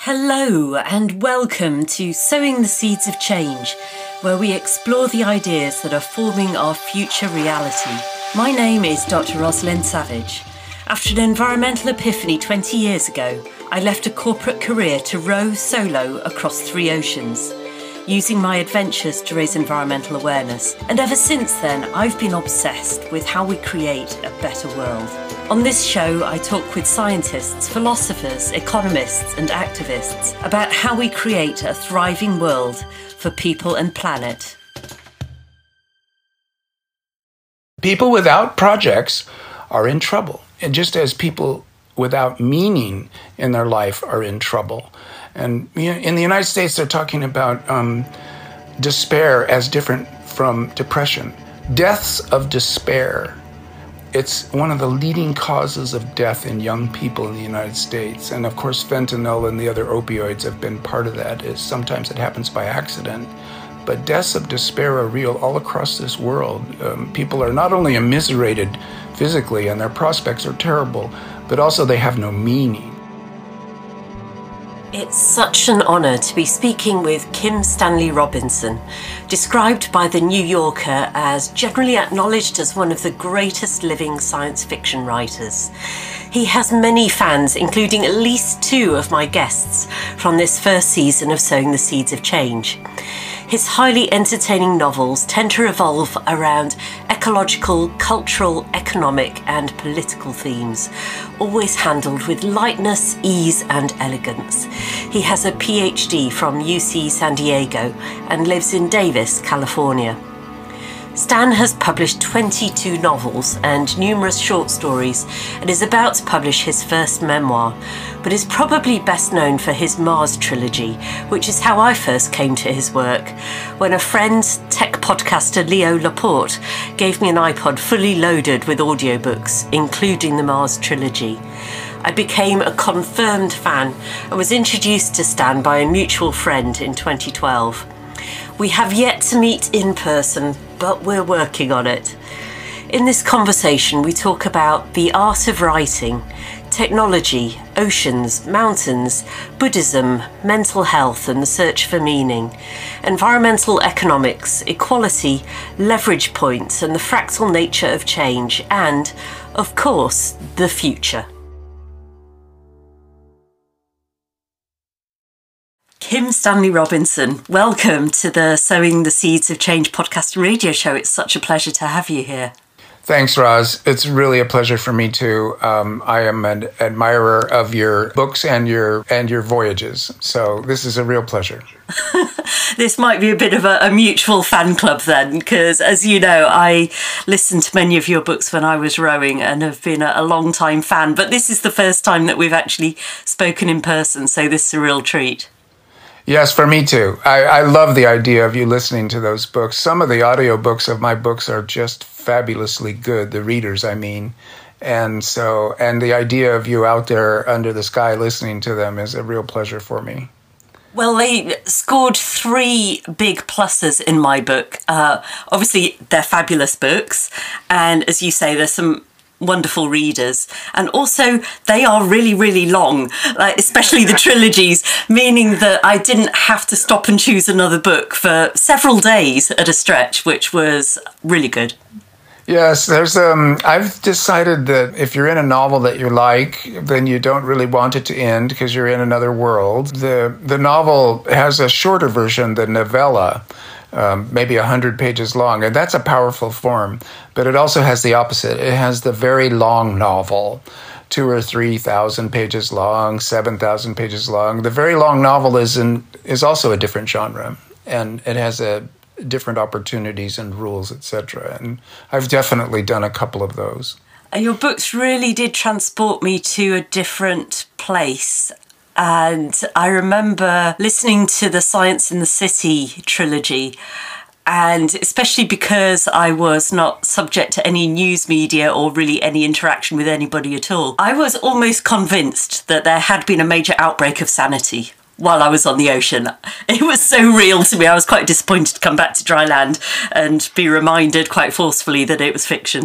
Hello and welcome to Sowing the Seeds of Change, where we explore the ideas that are forming our future reality. My name is Dr. Rosalind Savage. After an environmental epiphany 20 years ago, I left a corporate career to row solo across 3 oceans, using my adventures to raise environmental awareness. And ever since then, I've been obsessed with how we create a better world. On this show, I talk with scientists, philosophers, economists, and activists about how we create a thriving world for people and planet. People without projects are in trouble, and just as people without meaning in their life are in trouble. And in the United States, they're talking about despair as different from depression. Deaths of despair. It's one of the leading causes of death in young people in the United States. And of course, fentanyl and the other opioids have been part of that. Sometimes it happens by accident. But deaths of despair are real all across this world. People are not only immiserated physically and their prospects are terrible, but also they have no meaning. It's such an honour to be speaking with Kim Stanley Robinson, described by The New Yorker as generally acknowledged as one of the greatest living science fiction writers. He has many fans, including at least 2 of my guests from this first season of Sowing the Seeds of Change. His highly entertaining novels tend to revolve around ecological, cultural, economic and political themes, always handled with lightness, ease and elegance. He has a PhD from UC San Diego and lives in Davis, California. Stan has published 22 novels and numerous short stories and is about to publish his first memoir, but is probably best known for his Mars trilogy, which is how I first came to his work, when a friend, tech podcaster Leo Laporte, gave me an iPod fully loaded with audiobooks, including the Mars trilogy. I became a confirmed fan and was introduced to Stan by a mutual friend in 2012. We have yet to meet in person, but we're working on it. In this conversation, we talk about the art of writing, technology, oceans, mountains, Buddhism, mental health and the search for meaning, environmental economics, equality, leverage points and the fractal nature of change, and, of course, the future. Kim Stanley Robinson, welcome to the Sowing the Seeds of Change podcast and radio show. It's such a pleasure to have you here. Thanks, Roz. It's really a pleasure for me too. I am an admirer of your books and your voyages, so this is a real pleasure. This might be a bit of a mutual fan club then, because as you know, I listened to many of your books when I was rowing and have been a long time fan, but this is the first time that we've actually spoken in person, so this is a real treat. Yes, for me too. I love the idea of you listening to those books. Some of the audiobooks of my books are just fabulously good, the readers, I mean. And the idea of you out there under the sky listening to them is a real pleasure for me. Well, they scored 3 big pluses in my book. Obviously, they're fabulous books. And as you say, there's some wonderful readers, and also they are really, really long, especially the trilogies, meaning that I didn't have to stop and choose another book for several days at a stretch, which was really good. Yes, I've decided that if you're in a novel that you like, then you don't really want it to end because you're in another world. The novel has a shorter version, the novella, maybe 100 pages long, and that's a powerful form. But it also has the opposite. It has the very long novel, 2,000 or 3,000 pages long, 7,000 pages long. The very long novel is also a different genre, and it has different opportunities and rules, etc. And I've definitely done a couple of those. Your books really did transport me to a different place. And I remember listening to the Science in the City trilogy, and especially because I was not subject to any news media or really any interaction with anybody at all, I was almost convinced that there had been a major outbreak of sanity while I was on the ocean. It was so real to me. I was quite disappointed to come back to dry land and be reminded quite forcefully that it was fiction.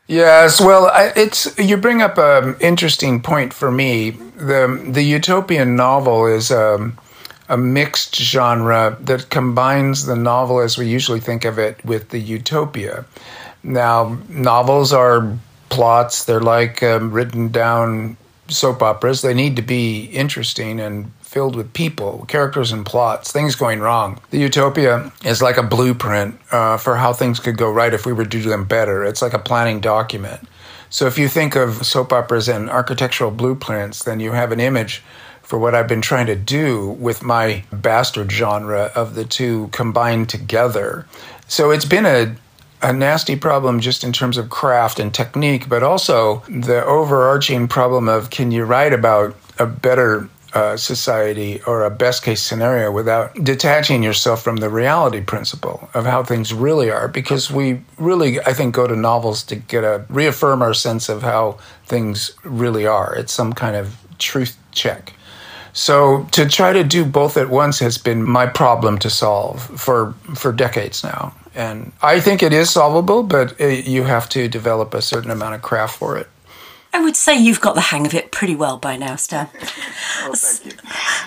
Yes, well, you bring up an interesting point for me. The utopian novel is a mixed genre that combines the novel as we usually think of it with the utopia. Now, novels are plots, they're like written down soap operas. They need to be interesting and filled with people, characters and plots, things going wrong. The utopia is like a blueprint for how things could go right if we were to do them better. It's like a planning document. So if you think of soap operas and architectural blueprints, then you have an image for what I've been trying to do with my bastard genre of the two combined together. So it's been a nasty problem just in terms of craft and technique, but also the overarching problem of, can you write about a better society or a best case scenario without detaching yourself from the reality principle of how things really are? Because we really, I think, go to novels to reaffirm our sense of how things really are. It's some kind of truth check. So to try to do both at once has been my problem to solve for decades now. And I think it is solvable, but you have to develop a certain amount of craft for it. I would say you've got the hang of it pretty well by now, Stan. Oh, thank you.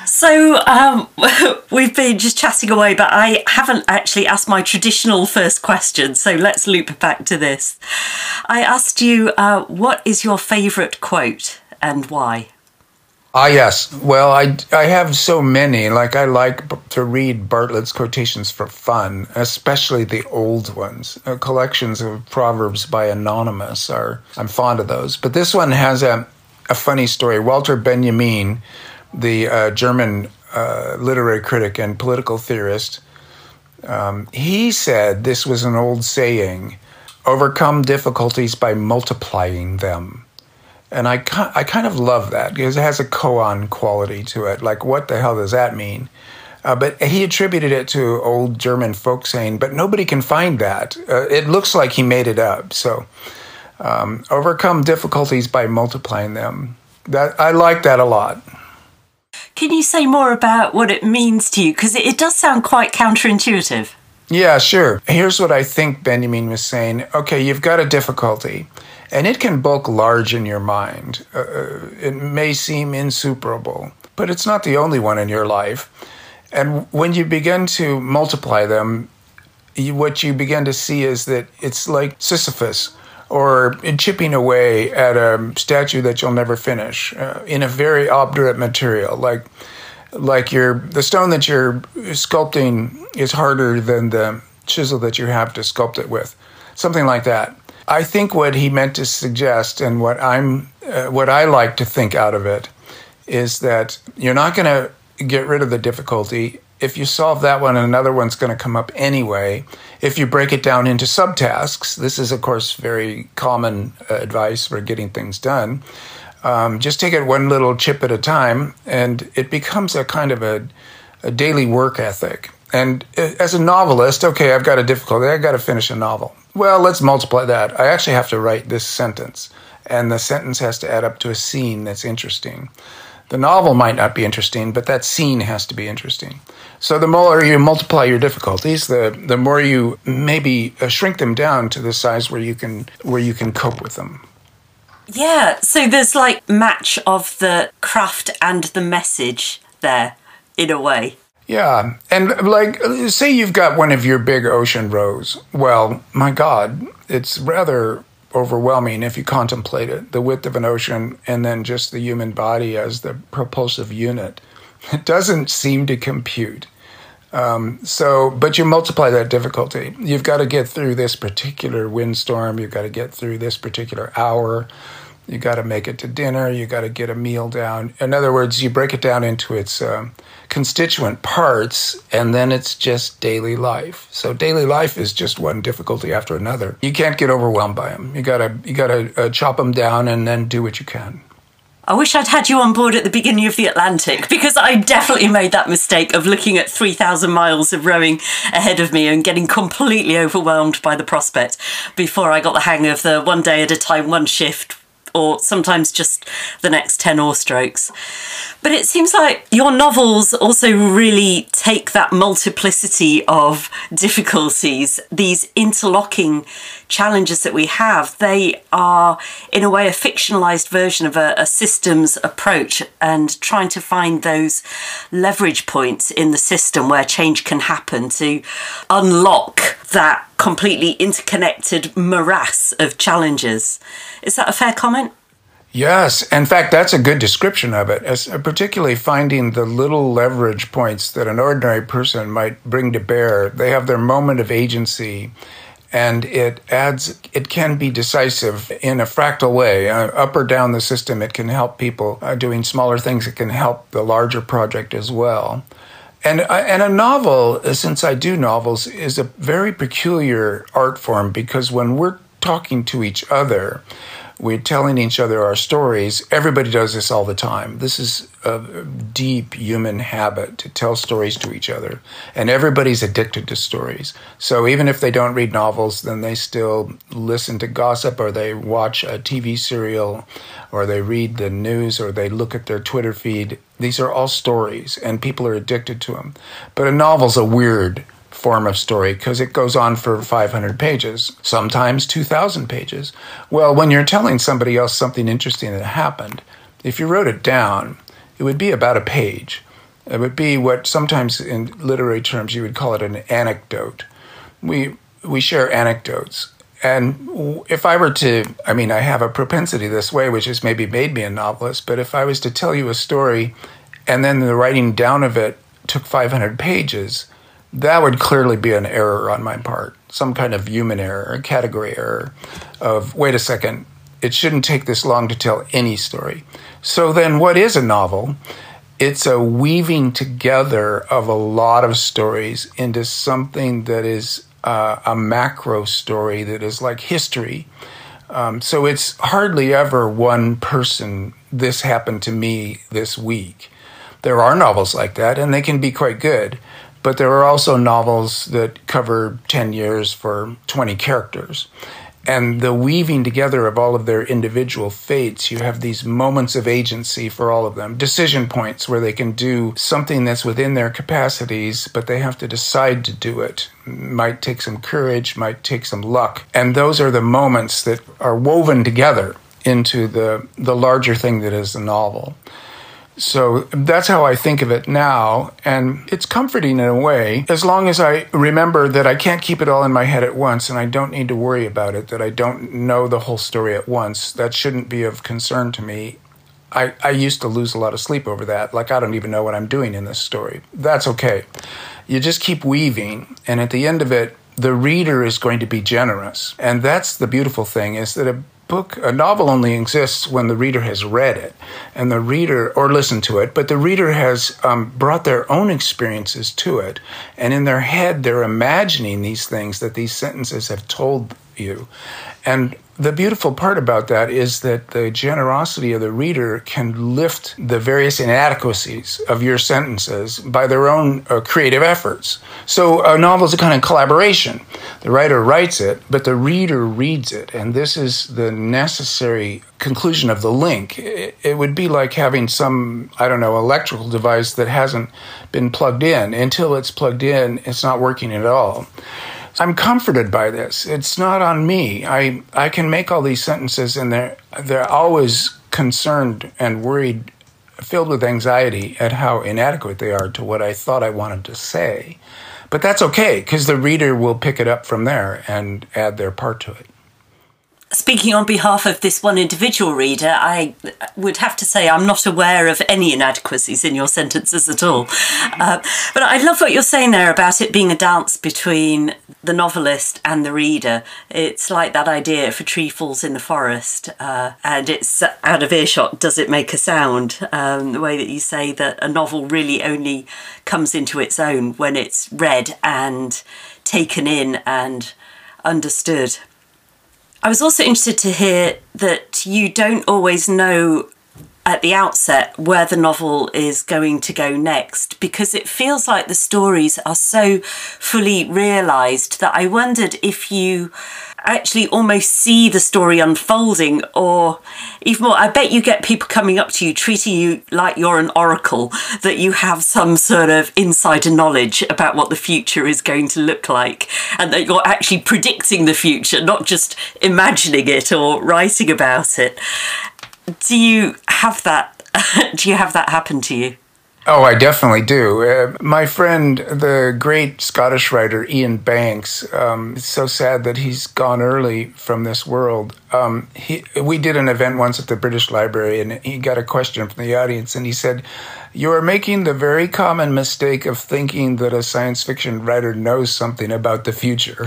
So we've been just chatting away, but I haven't actually asked my traditional first question, so let's loop back to this. I asked you, what is your favourite quote and why? Yes. Well, I have so many. Like, I like to read Bartlett's quotations for fun, especially the old ones. Collections of proverbs by Anonymous I'm fond of those. But this one has a funny story. Walter Benjamin, the German literary critic and political theorist, he said this was an old saying: overcome difficulties by multiplying them. And I kind of love that because it has a koan quality to it. Like, what the hell does that mean? But he attributed it to old German folk saying, but nobody can find that. It looks like he made it up. So overcome difficulties by multiplying them. I like that a lot. Can you say more about what it means to you? Because it does sound quite counterintuitive. Yeah, sure. Here's what I think Benjamin was saying. Okay, you've got a difficulty, and it can bulk large in your mind. It may seem insuperable, but it's not the only one in your life. And when you begin to multiply them, what you begin to see is that it's like Sisyphus, or chipping away at a statue that you'll never finish in a very obdurate material. Like the stone that you're sculpting is harder than the chisel that you have to sculpt it with. Something like that. I think what he meant to suggest, and what I like to think out of it, is that you're not going to get rid of the difficulty. If you solve that one, another one's going to come up anyway. If you break it down into subtasks, this is, of course, very common advice for getting things done. Just take it one little chip at a time, and it becomes a kind of a daily work ethic. And as a novelist, okay, I've got a difficulty. I've got to finish a novel. Well, let's multiply that. I actually have to write this sentence, and the sentence has to add up to a scene that's interesting. The novel might not be interesting, but that scene has to be interesting. So the more you multiply your difficulties, the more you maybe shrink them down to the size where you can cope with them. Yeah, so there's like match of the craft and the message there, in a way. Yeah, and like, say you've got one of your big ocean rows. Well, my God, it's rather overwhelming if you contemplate it. The width of an ocean and then just the human body as the propulsive unit. It doesn't seem to compute. But you multiply that difficulty. You've got to get through this particular windstorm. You've got to get through this particular hour. You got to make it to dinner. You got to get a meal down. In other words, you break it down into its constituent parts, and then it's just daily life. So daily life is just one difficulty after another. You can't get overwhelmed by them. You gotta chop them down and then do what you can. I wish I'd had you on board at the beginning of the Atlantic, because I definitely made that mistake of looking at 3,000 miles of rowing ahead of me and getting completely overwhelmed by the prospect before I got the hang of the one day at a time, one shift, or sometimes just the next 10 oar strokes. But it seems like your novels also really take that multiplicity of difficulties, these interlocking challenges that we have. They are, in a way, a fictionalized version of a systems approach, and trying to find those leverage points in the system where change can happen to unlock that completely interconnected morass of challenges. Is that a fair comment? Yes. In fact, that's a good description of it, particularly finding the little leverage points that an ordinary person might bring to bear. They have their moment of agency, and it can be decisive in a fractal way. Up or down the system, it can help people doing smaller things. It can help the larger project as well. And a novel, since I do novels, is a very peculiar art form, because when we're talking to each other, we're telling each other our stories. Everybody does this all the time. This is a deep human habit to tell stories to each other. And everybody's addicted to stories. So even if they don't read novels, then they still listen to gossip, or they watch a TV serial, or they read the news, or they look at their Twitter feed. These are all stories, and people are addicted to them. But a novel's a weird form of story because it goes on for 500 pages, sometimes 2,000 pages. Well, when you're telling somebody else something interesting that happened, if you wrote it down, it would be about a page. It would be what sometimes in literary terms you would call it an anecdote. We share anecdotes. And if I were to, I have a propensity this way, which has maybe made me a novelist, but if I was to tell you a story and then the writing down of it took 500 pages, that would clearly be an error on my part, some kind of human error, a category error of, wait a second, it shouldn't take this long to tell any story. So then what is a novel? It's a weaving together of a lot of stories into something that is a macro story that is like history. So it's hardly ever one person, this happened to me this week. There are novels like that, and they can be quite good. But there are also novels that cover 10 years for 20 characters. And the weaving together of all of their individual fates, you have these moments of agency for all of them, decision points where they can do something that's within their capacities, but they have to decide to do it. Might take some courage, might take some luck. And those are the moments that are woven together into the larger thing that is the novel. So that's how I think of it now, and it's comforting in a way, as long as I remember that I can't keep it all in my head at once, and I don't need to worry about it, that I don't know the whole story at once. That shouldn't be of concern to me. I used to lose a lot of sleep over that, like I don't even know what I'm doing in this story. That's okay. You just keep weaving, and at the end of it, the reader is going to be generous. And that's the beautiful thing, is that a novel only exists when the reader has read it, and the reader, or listened to it, but the reader has brought their own experiences to it, and in their head they're imagining these things that these sentences have told you. And the beautiful part about that is that the generosity of the reader can lift the various inadequacies of your sentences by their own creative efforts. So a novel is a kind of collaboration. The writer writes it, but the reader reads it, and this is the necessary conclusion of the link. It would be like having some, electrical device that hasn't been plugged in. Until it's plugged in, it's not working at all. I'm comforted by this. It's not on me. I can make all these sentences, and they're always concerned and worried, filled with anxiety at how inadequate they are to what I thought I wanted to say. But that's okay, because the reader will pick it up from there and add their part to it. Speaking on behalf of this one individual reader, I would have to say I'm not aware of any inadequacies in your sentences at all. But I love what you're saying there about it being a dance between the novelist and the reader. It's like that idea, if a tree falls in the forest and it's out of earshot, does it make a sound? The way that you say that a novel really only comes into its own when it's read and taken in and understood. I was also interested to hear that you don't always know at the outset where the novel is going to go next, because it feels like the stories are so fully realised that I wondered if you actually almost see the story unfolding, or even more, I bet you get people coming up to you treating you like you're an oracle, that you have some sort of insider knowledge about what the future is going to look like, and that you're actually predicting the future, not just imagining it or writing about it. Do you have that? Do you have that happen to you? Oh, I definitely do. My friend, the great Scottish writer Ian Banks, it's so sad that he's gone early from this world. We did an event once at the British Library, and he got a question from the audience, and he said, "You are making the very common mistake of thinking that a science fiction writer knows something about the future."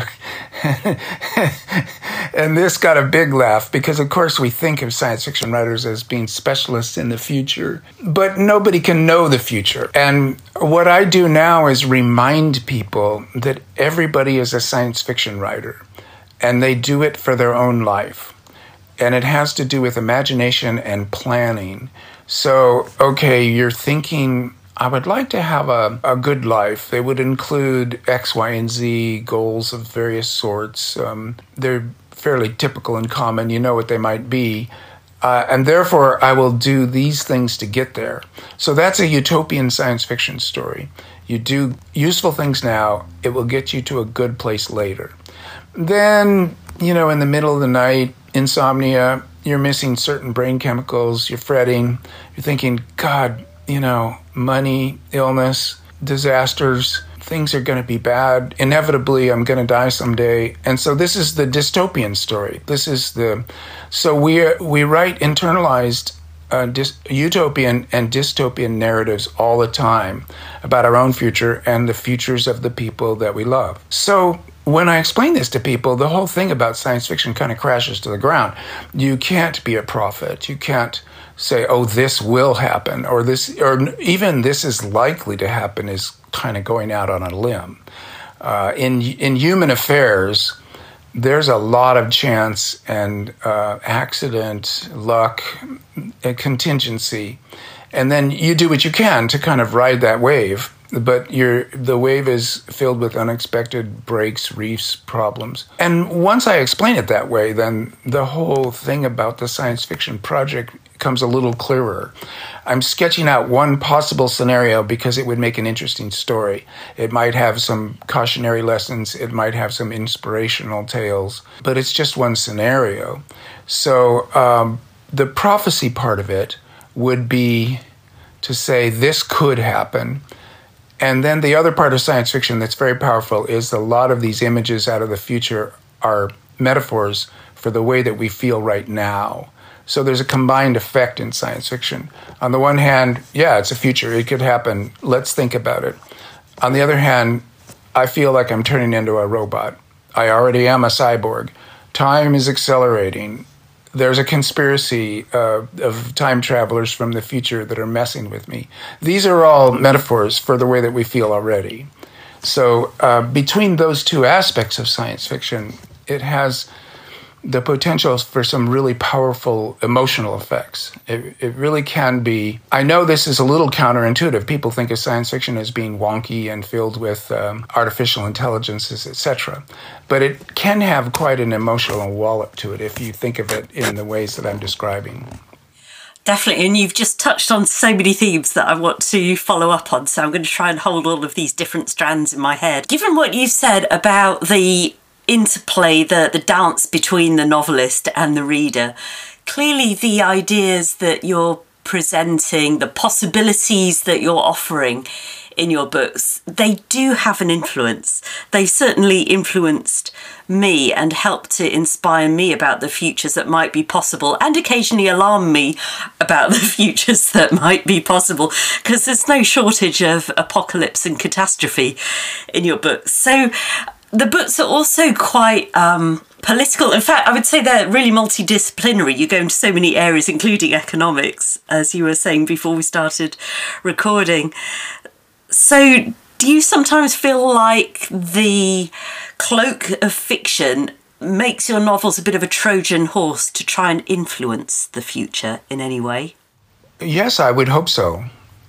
And this got a big laugh, because of course we think of science fiction writers as being specialists in the future, but nobody can know the future. And what I do now is remind people that everybody is a science fiction writer, and they do it for their own life. And it has to do with imagination and planning. So, okay, you're thinking, I would like to have a good life. They would include X, Y, and Z goals of various sorts. They're fairly typical and common. You know what they might be. And therefore, I will do these things to get there. So that's a utopian science fiction story. You do useful things now, it will get you to a good place later. Then, in the middle of the night, insomnia, you're missing certain brain chemicals, you're fretting, you're thinking, God, money, illness, disasters, things are going to be bad. Inevitably, I'm going to die someday. And so this is the dystopian story. So we write internalized utopian and dystopian narratives all the time about our own future and the futures of the people that we love. So when I explain this to people, the whole thing about science fiction kind of crashes to the ground. You can't be a prophet. You can't say, oh, this will happen, or even this is likely to happen is kind of going out on a limb. In human affairs, there's a lot of chance and accident, luck, contingency, and then you do what you can to kind of ride that wave. But the wave is filled with unexpected breaks, reefs, problems. And once I explain it that way, then the whole thing about the science fiction project comes a little clearer. I'm sketching out one possible scenario because it would make an interesting story. It might have some cautionary lessons. It might have some inspirational tales. But it's just one scenario. So the prophecy part of it would be to say this could happen. And then the other part of science fiction that's very powerful is a lot of these images out of the future are metaphors for the way that we feel right now. So there's a combined effect in science fiction. On the one hand, yeah, it's a future. It could happen. Let's think about it. On the other hand, I feel like I'm turning into a robot. I already am a cyborg. Time is accelerating. There's a conspiracy of time travelers from the future that are messing with me. These are all metaphors for the way that we feel already. So between those two aspects of science fiction, it has the potential for some really powerful emotional effects. It really can be. I know this is a little counterintuitive. People think of science fiction as being wonky and filled with artificial intelligences, etc. But it can have quite an emotional wallop to it if you think of it in the ways that I'm describing. Definitely, and you've just touched on so many themes that I want to follow up on, so I'm going to try and hold all of these different strands in my head. Given what you said about the interplay, the dance between the novelist and the reader, clearly the ideas that you're presenting, the possibilities that you're offering in your books, they do have an influence. They certainly influenced me and helped to inspire me about the futures that might be possible, and occasionally alarm me about the futures that might be possible, because there's no shortage of apocalypse and catastrophe in your books. So the books are also quite political. In fact, I would say they're really multidisciplinary. You go into so many areas, including economics, as you were saying before we started recording. So do you sometimes feel like the cloak of fiction makes your novels a bit of a Trojan horse to try and influence the future in any way? Yes, I would hope so.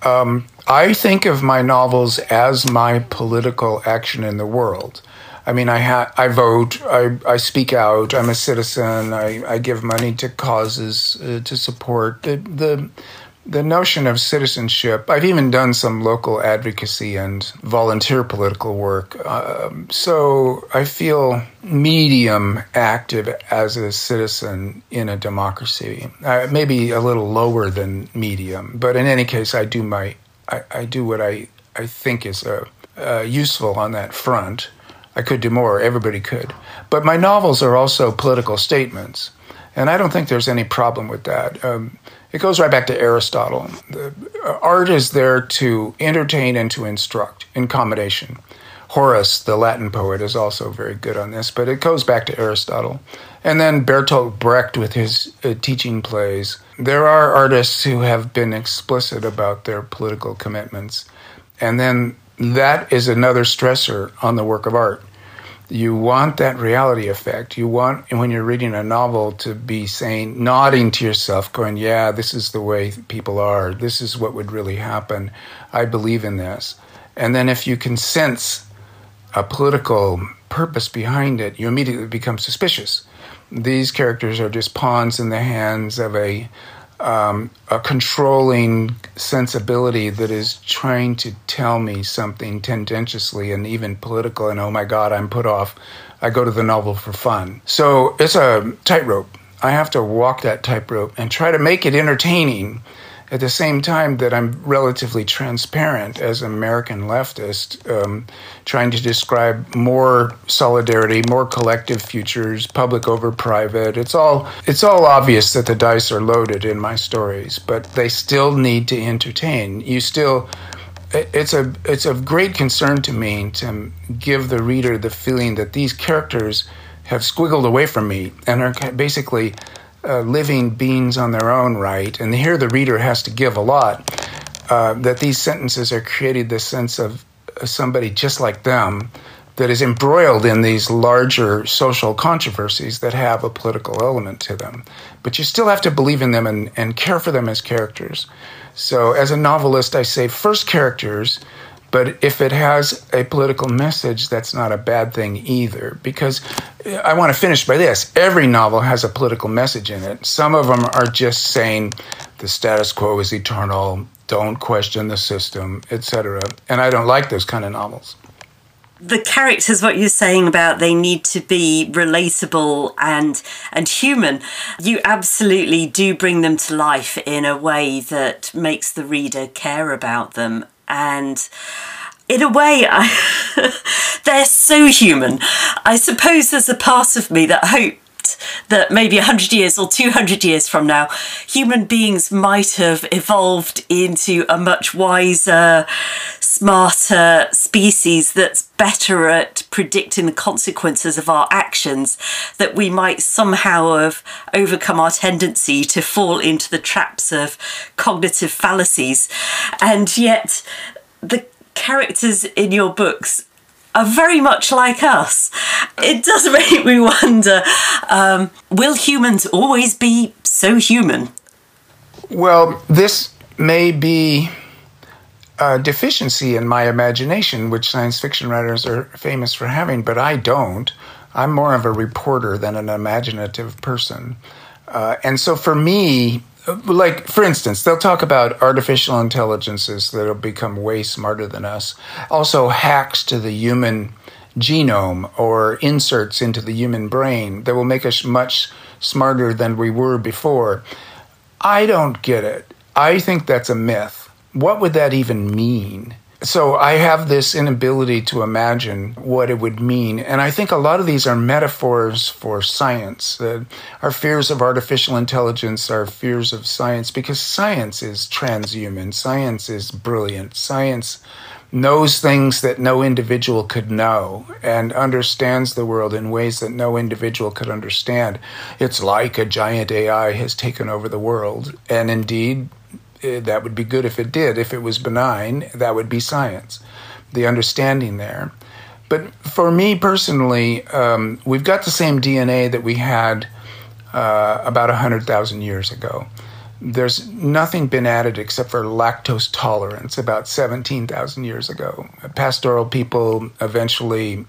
I think of my novels as my political action in the world. I mean, I vote, I speak out, I'm a citizen, I give money to causes to support the notion of citizenship. I've even done some local advocacy and volunteer political work. So I feel medium active as a citizen in a democracy. Maybe a little lower than medium, but in any case, I do what I think is useful on that front. I could do more. Everybody could. But my novels are also political statements. And I don't think there's any problem with that. It goes right back to Aristotle. Art is there to entertain and to instruct in combination. Horace, the Latin poet, is also very good on this, but it goes back to Aristotle. And then Bertolt Brecht with his teaching plays. There are artists who have been explicit about their political commitments. And then that is another stressor on the work of art. You want that reality effect. You want, when you're reading a novel, to be saying, nodding to yourself, going, yeah, this is the way people are. This is what would really happen. I believe in this. And then if you can sense a political purpose behind it, you immediately become suspicious. These characters are just pawns in the hands of a controlling sensibility that is trying to tell me something tendentiously and even political, and oh my God, I'm put off. I go to the novel for fun. So it's a tightrope. I have to walk that tightrope and try to make it entertaining at the same time that I'm relatively transparent as an American leftist, trying to describe more solidarity, more collective futures, public over private. It's all obvious that the dice are loaded in my stories, but they still need to entertain. It's of great concern to me to give the reader the feeling that these characters have squiggled away from me and are basically living beings on their own right, and here the reader has to give a lot, that these sentences are creating this sense of somebody just like them that is embroiled in these larger social controversies that have a political element to them. But you still have to believe in them and care for them as characters. So as a novelist, I say first characters, but if it has a political message, that's not a bad thing either. Because I want to finish by this. Every novel has a political message in it. Some of them are just saying the status quo is eternal, don't question the system, etc. And I don't like those kind of novels. The characters, what you're saying about they need to be relatable and human, you absolutely do bring them to life in a way that makes the reader care about them. And in a way, they're so human. I suppose there's a part of me that hoped that maybe 100 years or 200 years from now, human beings might have evolved into a much wiser, smarter species that's better at predicting the consequences of our actions, that we might somehow have overcome our tendency to fall into the traps of cognitive fallacies. And yet the characters in your books are very much like us. It does make me wonder, will humans always be so human? Well, this may be a deficiency in my imagination, which science fiction writers are famous for having, but I don't. I'm more of a reporter than an imaginative person. And so for me, like, for instance, they'll talk about artificial intelligences that'll become way smarter than us. Also, hacks to the human genome or inserts into the human brain that will make us much smarter than we were before. I don't get it. I think that's a myth. What would that even mean? So I have this inability to imagine what it would mean. And I think a lot of these are metaphors for science. Our fears of artificial intelligence are fears of science because science is transhuman. Science is brilliant. Science knows things that no individual could know and understands the world in ways that no individual could understand. It's like a giant AI has taken over the world. And indeed, that would be good if it did. If it was benign, that would be science, the understanding there. But for me personally, we've got the same DNA that we had about 100,000 years ago. there's nothing been added except for lactose tolerance about 17,000 years ago. Pastoral people eventually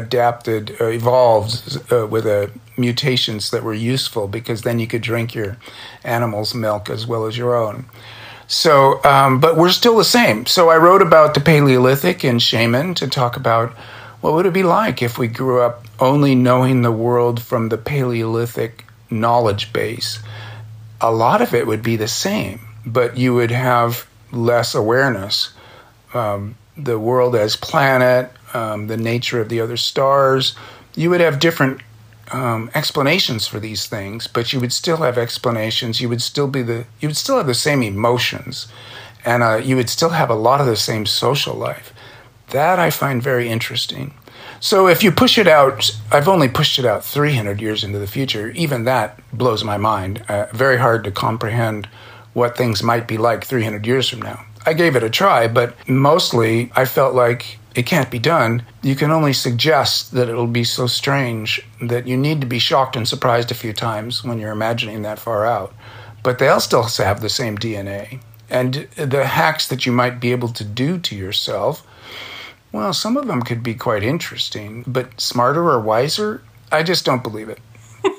evolved with mutations that were useful because then you could drink your animal's milk as well as your own. So, but we're still the same. So I wrote about the Paleolithic in Shaman to talk about what would it be like if we grew up only knowing the world from the Paleolithic knowledge base. A lot of it would be the same, but you would have less awareness. The world as planet, the nature of the other stars, you would have different explanations for these things, but you would still have explanations. You would still have the same emotions, and you would still have a lot of the same social life. That I find very interesting. So if you push it out, I've only pushed it out 300 years into the future. Even that blows my mind. Very hard to comprehend what things might be like 300 years from now. I gave it a try, but mostly I felt like it can't be done. You can only suggest that it'll be so strange that you need to be shocked and surprised a few times when you're imagining that far out. But they'll still have the same DNA. And the hacks that you might be able to do to yourself, well, some of them could be quite interesting, but smarter or wiser, I just don't believe it.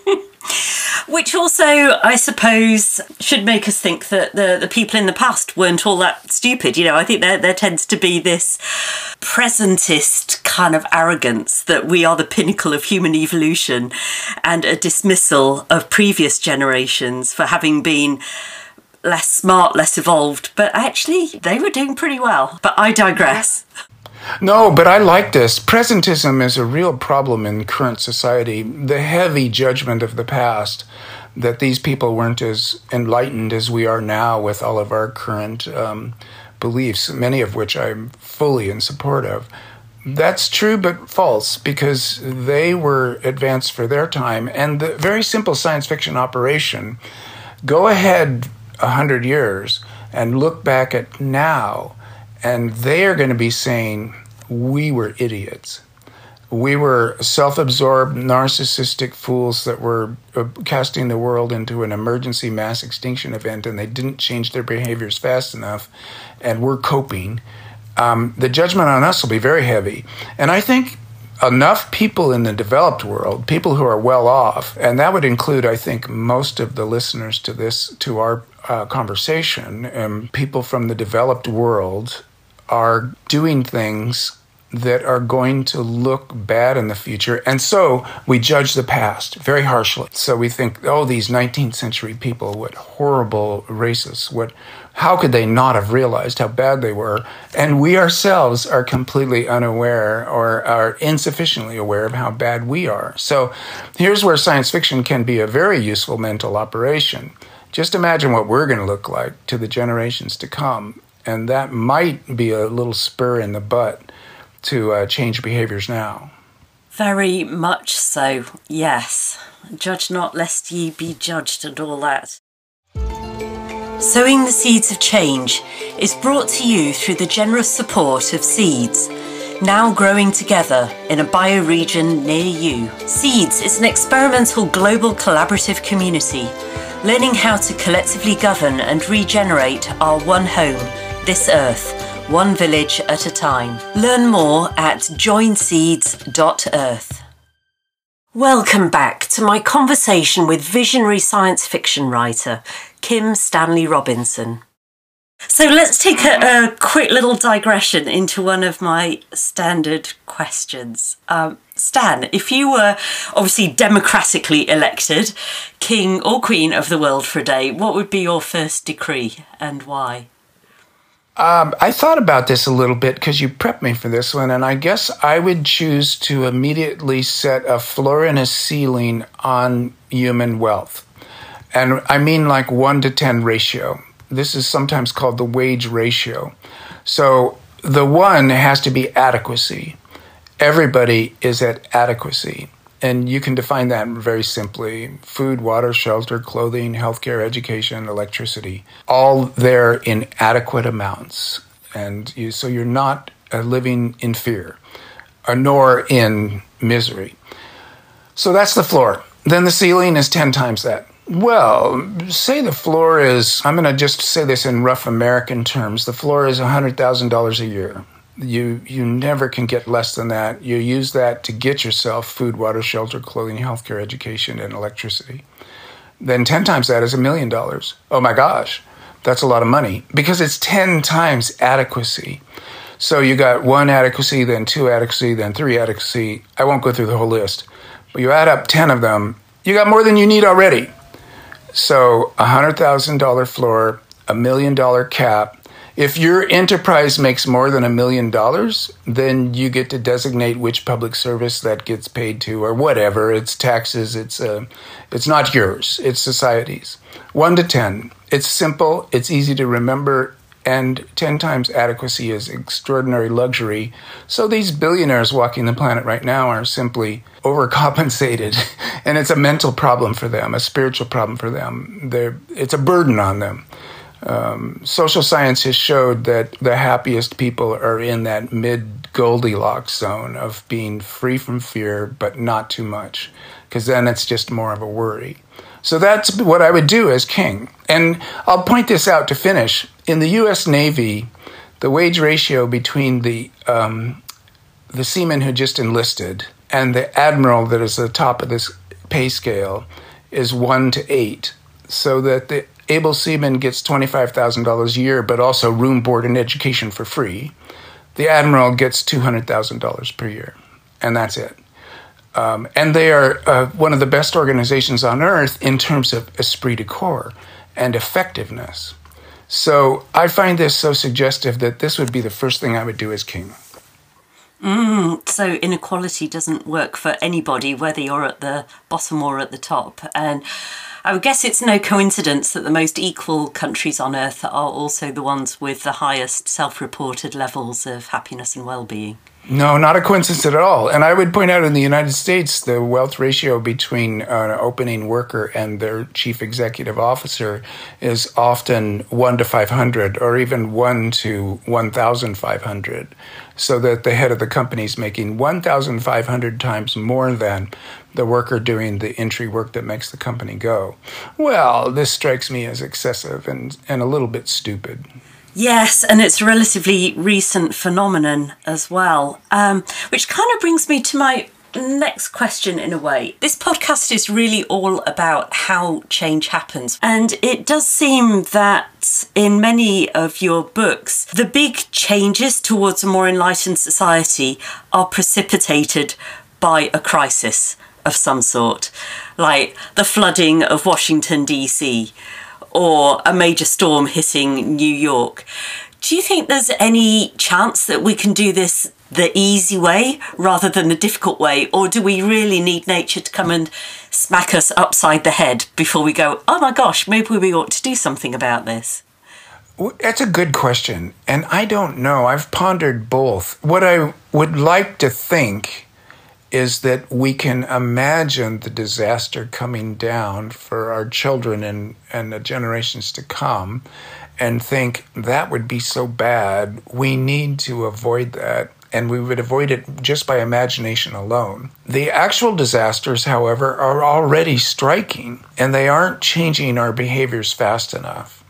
Which also, I suppose, should make us think that the people in the past weren't all that stupid. You know, I think there tends to be this presentist kind of arrogance that we are the pinnacle of human evolution and a dismissal of previous generations for having been less smart, less evolved. But actually, they were doing pretty well. But I digress. No, but I like this. Presentism is a real problem in current society. The heavy judgment of the past, that these people weren't as enlightened as we are now with all of our current beliefs, many of which I'm fully in support of. That's true, but false, because they were advanced for their time. And the very simple science fiction operation, go ahead 100 years and look back at now, and they are going to be saying, we were idiots. We were self-absorbed, narcissistic fools that were casting the world into an emergency mass extinction event, and they didn't change their behaviors fast enough, and we're coping. The judgment on us will be very heavy. And I think enough people in the developed world, people who are well off, and that would include, I think, most of the listeners to our conversation, people from the developed world are doing things that are going to look bad in the future. And so we judge the past very harshly. So we think, oh, these 19th century people, what horrible racists, how could they not have realized how bad they were? And we ourselves are completely unaware or are insufficiently aware of how bad we are. So here's where science fiction can be a very useful mental operation. Just imagine what we're going to look like to the generations to come. And that might be a little spur in the butt to change behaviors now. Very much so, yes. Judge not lest ye be judged and all that. Sowing the Seeds of Change is brought to you through the generous support of Seeds, now growing together in a bioregion near you. Seeds is an experimental global collaborative community, learning how to collectively govern and regenerate our one home, this earth, one village at a time. Learn more at joinseeds.earth. Welcome back to my conversation with visionary science fiction writer Kim Stanley Robinson. So let's take a quick little digression into one of my standard questions. Stan, if you were obviously democratically elected king or queen of the world for a day, what would be your first decree and why? I thought about this a little bit because you prepped me for this one, and I guess I would choose to immediately set a floor and a ceiling on human wealth. And I mean like 1 to 10 ratio. This is sometimes called the wage ratio. So the 1 has to be adequacy. Everybody is at adequacy. And you can define that very simply. Food, water, shelter, clothing, healthcare, education, electricity, all there in adequate amounts. And so you're not living in fear, nor in misery. So that's the floor. Then the ceiling is 10 times that. Well, say the floor is, I'm going to just say this in rough American terms, the floor is $100,000 a year. You never can get less than that. You use that to get yourself food, water, shelter, clothing, healthcare, education, and electricity. Then 10 times that is $1 million. Oh my gosh, that's a lot of money because it's 10 times adequacy. So you got 1 adequacy, then 2 adequacy, then 3 adequacy. I won't go through the whole list, but you add up 10 of them, you got more than you need already. So $100,000 floor, $1 million cap. If your enterprise makes more than $1 million, then you get to designate which public service that gets paid to or whatever. It's taxes. It's not yours. It's society's. 1 to 10. It's simple. It's easy to remember. And 10 times adequacy is extraordinary luxury. So these billionaires walking the planet right now are simply overcompensated. And it's a mental problem for them, a spiritual problem for them. It's a burden on them. Social science has showed that the happiest people are in that mid-Goldilocks zone of being free from fear, but not too much, because then it's just more of a worry. So that's what I would do as king. And I'll point this out to finish. In the U.S. Navy, the wage ratio between the seaman who just enlisted and the admiral that is at the top of this pay scale is 1 to 8, so that the able seaman gets $25,000 a year, but also room, board, and education for free. The admiral gets $200,000 per year, and that's it. And they are one of the best organizations on earth in terms of esprit de corps and effectiveness. So I find this so suggestive that this would be the first thing I would do as king. So inequality doesn't work for anybody, whether you're at the bottom or at the top. And I would guess it's no coincidence that the most equal countries on earth are also the ones with the highest self-reported levels of happiness and well-being. No, not a coincidence at all. And I would point out in the United States, the wealth ratio between an opening worker and their chief executive officer is often 1 to 500 or even 1 to 1,500, so that the head of the company is making 1,500 times more than the worker doing the entry work that makes the company go. Well, this strikes me as excessive and a little bit stupid. Yes, and it's a relatively recent phenomenon as well, which kind of brings me to my next question in a way. This podcast is really all about how change happens, and it does seem that in many of your books, the big changes towards a more enlightened society are precipitated by a crisis of some sort, like the flooding of Washington, D.C., or a major storm hitting New York. Do you think there's any chance that we can do this the easy way rather than the difficult way? Or do we really need nature to come and smack us upside the head before we go, oh my gosh, maybe we ought to do something about this? That's a good question. And I don't know. I've pondered both. What I would like to think is that we can imagine the disaster coming down for our children and the generations to come and think that would be so bad. We need to avoid that, and we would avoid it just by imagination alone. The actual disasters, however, are already striking, and they aren't changing our behaviors fast enough.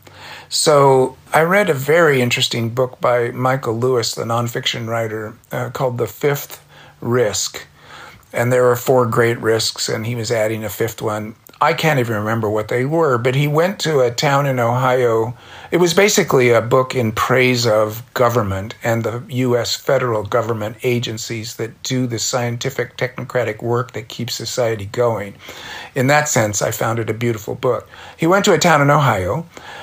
So I read a very interesting book by Michael Lewis, the nonfiction writer, called The Fifth Risk. And there are 4 great risks, and he was adding a 5th one. I can't even remember what they were, but he went to a town in Ohio. It was basically a book in praise of government and the U.S. federal government agencies that do the scientific, technocratic work that keeps society going. In that sense, I found it a beautiful book. He went to a town in Ohio,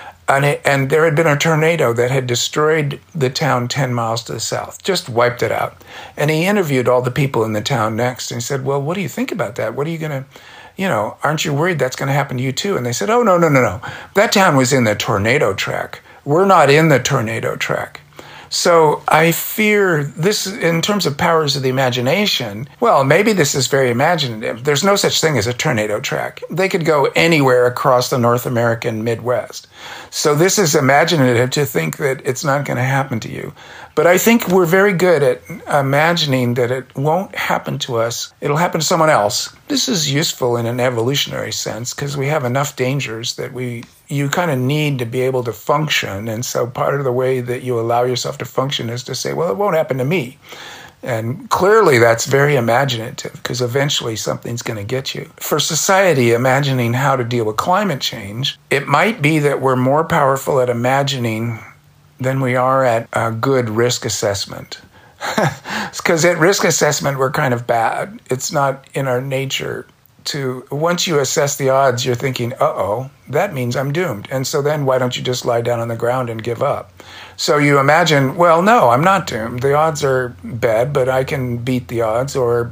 and there had been a tornado that had destroyed the town 10 miles to the south, just wiped it out. And he interviewed all the people in the town next, and he said, well, what do you think about that? What are you going to, aren't you worried that's going to happen to you too? And they said, oh, no. That town was in the tornado track. We're not in the tornado track. So I fear this, in terms of powers of the imagination, well, maybe this is very imaginative. There's no such thing as a tornado track. They could go anywhere across the North American Midwest. So this is imaginative to think that it's not going to happen to you. But I think we're very good at imagining that it won't happen to us. It'll happen to someone else. This is useful in an evolutionary sense because we have enough dangers that you kind of need to be able to function. And so part of the way that you allow yourself to function is to say, well, it won't happen to me. And clearly that's very imaginative because eventually something's going to get you. For society, imagining how to deal with climate change, it might be that we're more powerful at imagining than we are at a good risk assessment. Because at risk assessment, we're kind of bad. It's not in our nature to, once you assess the odds, you're thinking, uh-oh, that means I'm doomed. And so then why don't you just lie down on the ground and give up? So you imagine, well, no, I'm not doomed. The odds are bad, but I can beat the odds. Or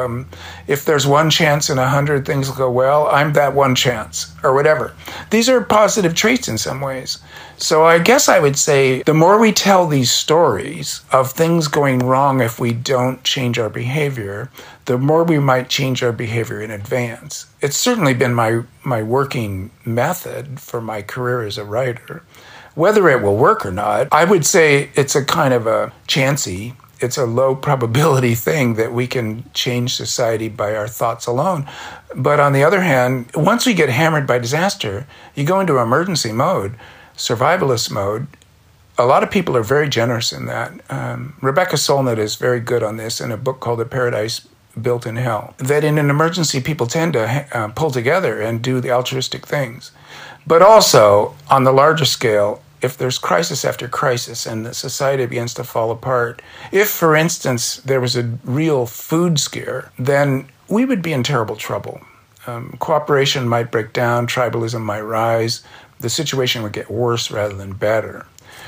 if there's one chance in 100 things will go well, I'm that one chance, or whatever. These are positive traits in some ways. So I guess I would say the more we tell these stories of things going wrong if we don't change our behavior, the more we might change our behavior in advance. It's certainly been my working method for my career as a writer. Whether it will work or not, I would say it's a kind of a chancy, it's a low probability thing that we can change society by our thoughts alone. But on the other hand, once we get hammered by disaster, you go into emergency mode, survivalist mode. A lot of people are very generous in that. Rebecca Solnit is very good on this in a book called A Paradise Built in Hell, that in an emergency, people tend to pull together and do the altruistic things. But also, on the larger scale, if there's crisis after crisis and the society begins to fall apart, if, for instance, there was a real food scare, then we would be in terrible trouble. Cooperation might break down, tribalism might rise, the situation would get worse rather than better.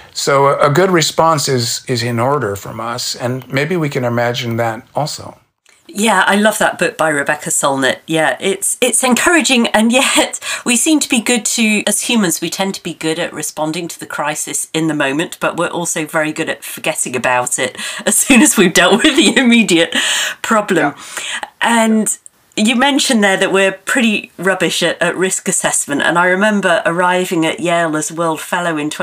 So a good response is in order from us, and maybe we can imagine that also. Yeah, I love that book by Rebecca Solnit. Yeah, it's encouraging, and yet we seem to be good to, as humans, we tend to be good at responding to the crisis in the moment, but we're also very good at forgetting about it as soon as we've dealt with the immediate problem. Yeah. And you mentioned there that we're pretty rubbish at risk assessment, and I remember arriving at Yale as World Fellow in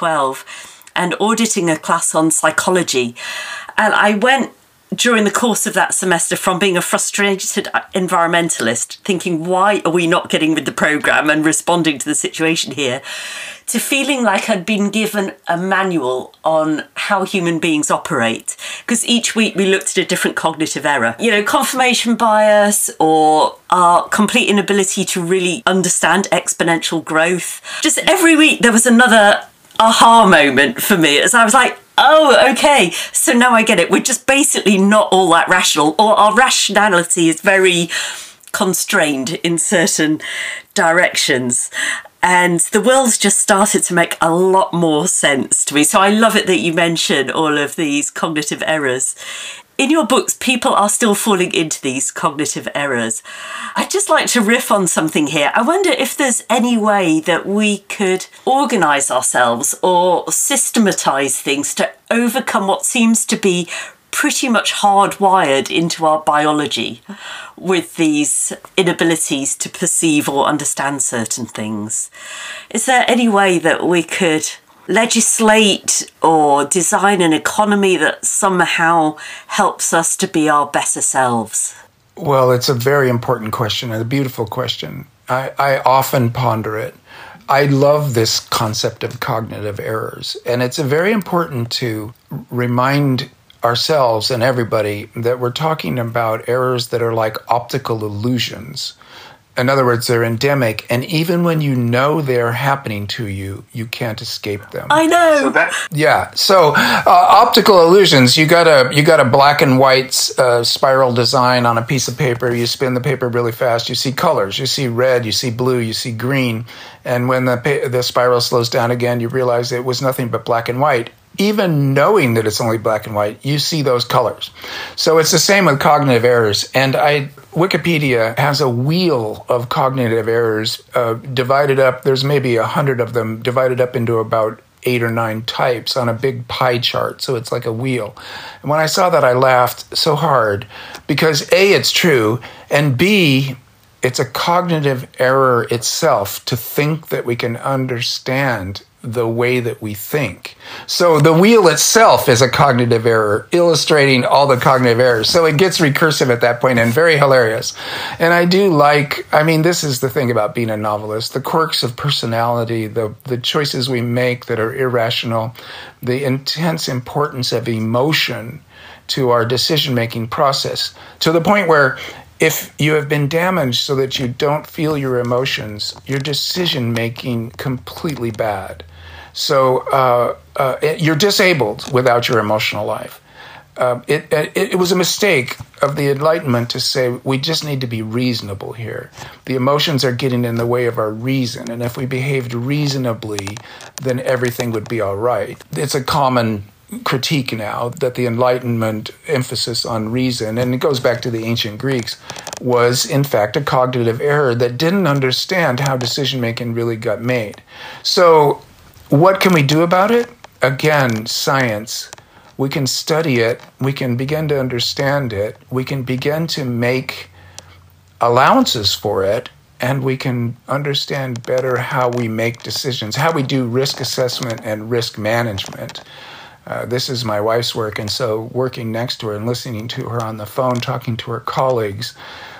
2012 and auditing a class on psychology, and I went during the course of that semester from being a frustrated environmentalist, thinking, why are we not getting with the programme and responding to the situation here, to feeling like I'd been given a manual on how human beings operate. Because each week we looked at a different cognitive error. You know, confirmation bias or our complete inability to really understand exponential growth. Just every week there was another aha moment for me as I was like, oh, okay, so now I get it. We're just basically not all that rational, or our rationality is very constrained in certain directions. And the world's just started to make a lot more sense to me. So I love it that you mention all of these cognitive errors. In your books, people are still falling into these cognitive errors. I'd just like to riff on something here. I wonder if there's any way that we could organise ourselves or systematise things to overcome what seems to be pretty much hardwired into our biology with these inabilities to perceive or understand certain things. Is there any way that we could legislate or design an economy that somehow helps us to be our better selves? Well, it's a very important question and a beautiful question. I often ponder it. I love this concept of cognitive errors, and it's very important to remind ourselves and everybody that we're talking about errors that are like optical illusions. In other words, they're endemic, and even when you know they're happening to you, you can't escape them. I know. So optical illusions. You got a black and white spiral design on a piece of paper. You spin the paper really fast. You see colors. You see red. You see blue. You see green. And when the spiral slows down again, you realize it was nothing but black and white. Even knowing that it's only black and white, you see those colors. So it's the same with cognitive errors. And Wikipedia has a wheel of cognitive errors divided up. There's maybe 100 of them divided up into about 8 or 9 types on a big pie chart. So it's like a wheel. And when I saw that, I laughed so hard because A, it's true, and B, it's a cognitive error itself to think that we can understand the way that we think. So the wheel itself is a cognitive error, illustrating all the cognitive errors. So it gets recursive at that point and very hilarious. And I do this is the thing about being a novelist, the quirks of personality, the choices we make that are irrational, the intense importance of emotion to our decision-making process, to the point where if you have been damaged so that you don't feel your emotions, your decision-making completely bad. So you're disabled without your emotional life. It was a mistake of the Enlightenment to say we just need to be reasonable here. The emotions are getting in the way of our reason, and if we behaved reasonably, then everything would be all right. It's a common critique now that the Enlightenment emphasis on reason, and it goes back to the ancient Greeks, was in fact a cognitive error that didn't understand how decision-making really got made. So what can we do about it? Again, science. We can study it, we can begin to understand it, we can begin to make allowances for it, and we can understand better how we make decisions, how we do risk assessment and risk management. This is my wife's work, and so working next to her and listening to her on the phone, talking to her colleagues,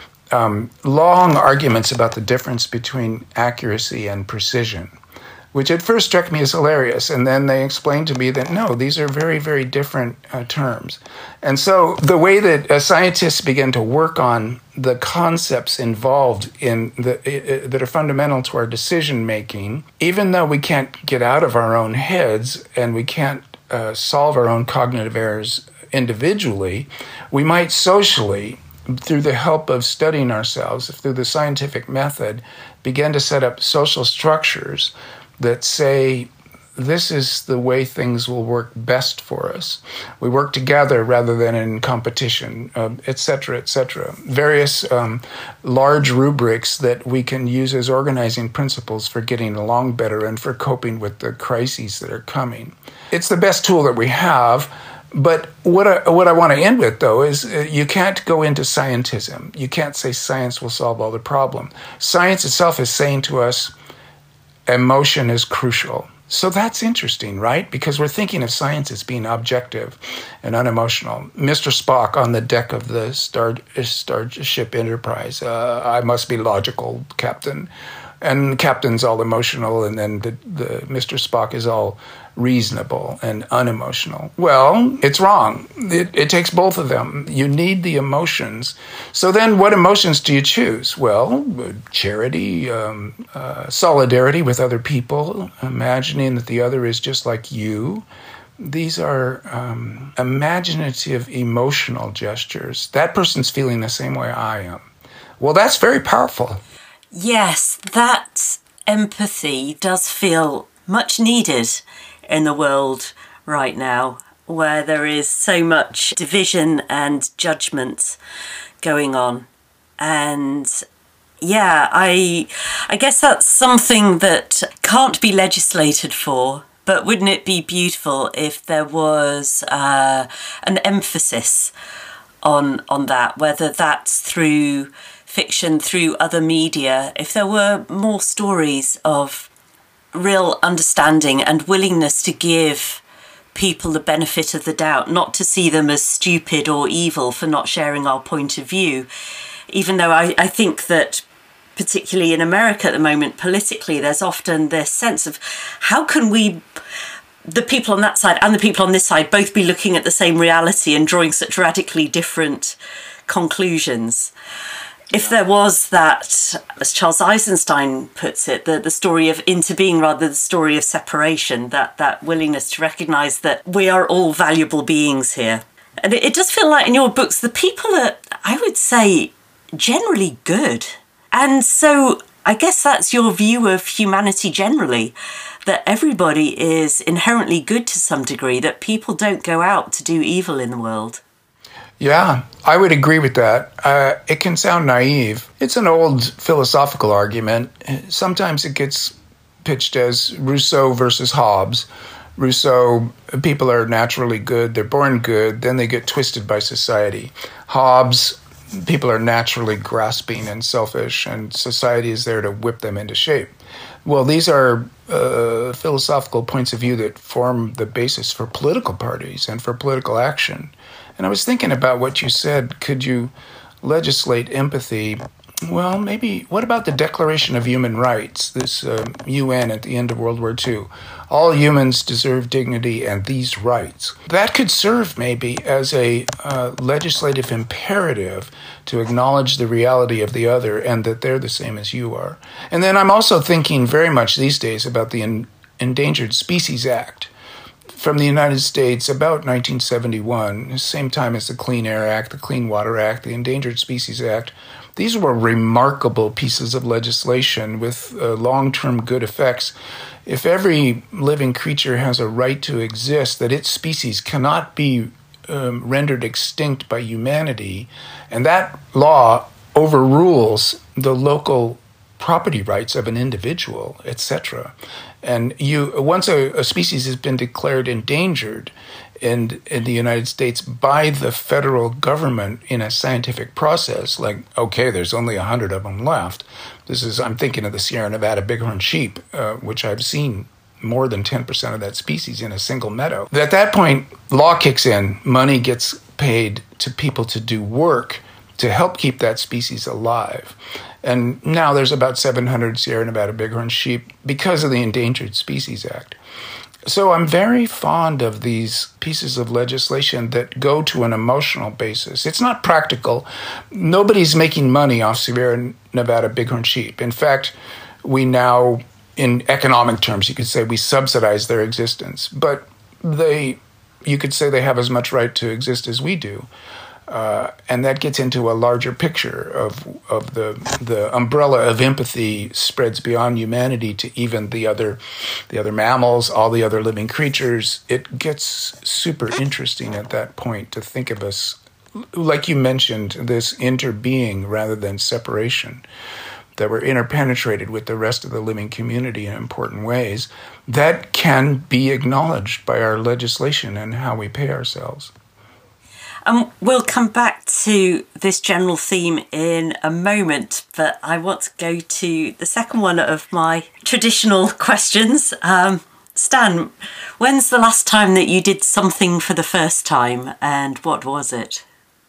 long arguments about the difference between accuracy and precision, which at first struck me as hilarious, and then they explained to me that no, these are very, very different terms. And so the way that scientists begin to work on the concepts involved in that are fundamental to our decision-making, even though we can't get out of our own heads and we can't solve our own cognitive errors individually, we might socially, through the help of studying ourselves, through the scientific method, begin to set up social structures that say, this is the way things will work best for us. We work together rather than in competition, et cetera, et cetera. Various large rubrics that we can use as organizing principles for getting along better and for coping with the crises that are coming. It's the best tool that we have, but what I want to end with, though, is you can't go into scientism. You can't say science will solve all the problem. Science itself is saying to us, emotion is crucial. So that's interesting, right? Because we're thinking of science as being objective and unemotional. Mr. Spock on the deck of the Starship Enterprise, I must be logical, Captain. And the captain's all emotional, and then the Mr. Spock is all reasonable and unemotional. Well, it's wrong. It takes both of them. You need the emotions. So then what emotions do you choose? Well, charity, solidarity with other people, imagining that the other is just like you. These are imaginative, emotional gestures. That person's feeling the same way I am. Well, that's very powerful. Yes, that empathy does feel much needed in the world right now, where there is so much division and judgment going on. And yeah, I guess that's something that can't be legislated for, but wouldn't it be beautiful if there was an emphasis on that, whether that's through fiction, through other media, if there were more stories of real understanding and willingness to give people the benefit of the doubt, not to see them as stupid or evil for not sharing our point of view. Even though I think that, particularly in America at the moment, politically, there's often this sense of how can we, the people on that side and the people on this side, both be looking at the same reality and drawing such radically different conclusions. If there was that, as Charles Eisenstein puts it, the story of interbeing rather than the story of separation, that willingness to recognise that we are all valuable beings here. And it does feel like in your books, the people are, I would say, generally good. And so I guess that's your view of humanity generally, that everybody is inherently good to some degree, that people don't go out to do evil in the world. Yeah, I would agree with that. It can sound naive. It's an old philosophical argument. Sometimes it gets pitched as Rousseau versus Hobbes. Rousseau, people are naturally good, they're born good, then they get twisted by society. Hobbes, people are naturally grasping and selfish, and society is there to whip them into shape. Well, these are philosophical points of view that form the basis for political parties and for political action. And I was thinking about what you said. Could you legislate empathy? Well, maybe, what about the Declaration of Human Rights, this UN at the end of World War II? All humans deserve dignity and these rights. That could serve maybe as a legislative imperative to acknowledge the reality of the other and that they're the same as you are. And then I'm also thinking very much these days about the Endangered Species Act from the United States about 1971, the same time as the Clean Air Act, the Clean Water Act, the Endangered Species Act. These were remarkable pieces of legislation with long-term good effects. If every living creature has a right to exist, that its species cannot be rendered extinct by humanity, and that law overrules the local property rights of an individual, etc. And once a species has been declared endangered in the United States by the federal government in a scientific process, like, okay, there's only 100 of them left. I'm thinking of the Sierra Nevada bighorn sheep, which I've seen more than 10% of that species in a single meadow. At that point, law kicks in, money gets paid to people to do work to help keep that species alive. And now there's about 700 Sierra Nevada bighorn sheep because of the Endangered Species Act. So I'm very fond of these pieces of legislation that go to an emotional basis. It's not practical. Nobody's making money off Sierra Nevada bighorn sheep. In fact, we now, in economic terms, you could say we subsidize their existence. But you could say they have as much right to exist as we do. And that gets into a larger picture of the umbrella of empathy spreads beyond humanity to even the other mammals, all the other living creatures. It gets super interesting at that point to think of us, like you mentioned, this interbeing rather than separation, that we're interpenetrated with the rest of the living community in important ways that can be acknowledged by our legislation and how we pay ourselves. We'll come back to this general theme in a moment, but I want to go to the second one of my traditional questions. Stan, when's the last time that you did something for the first time, and what was it?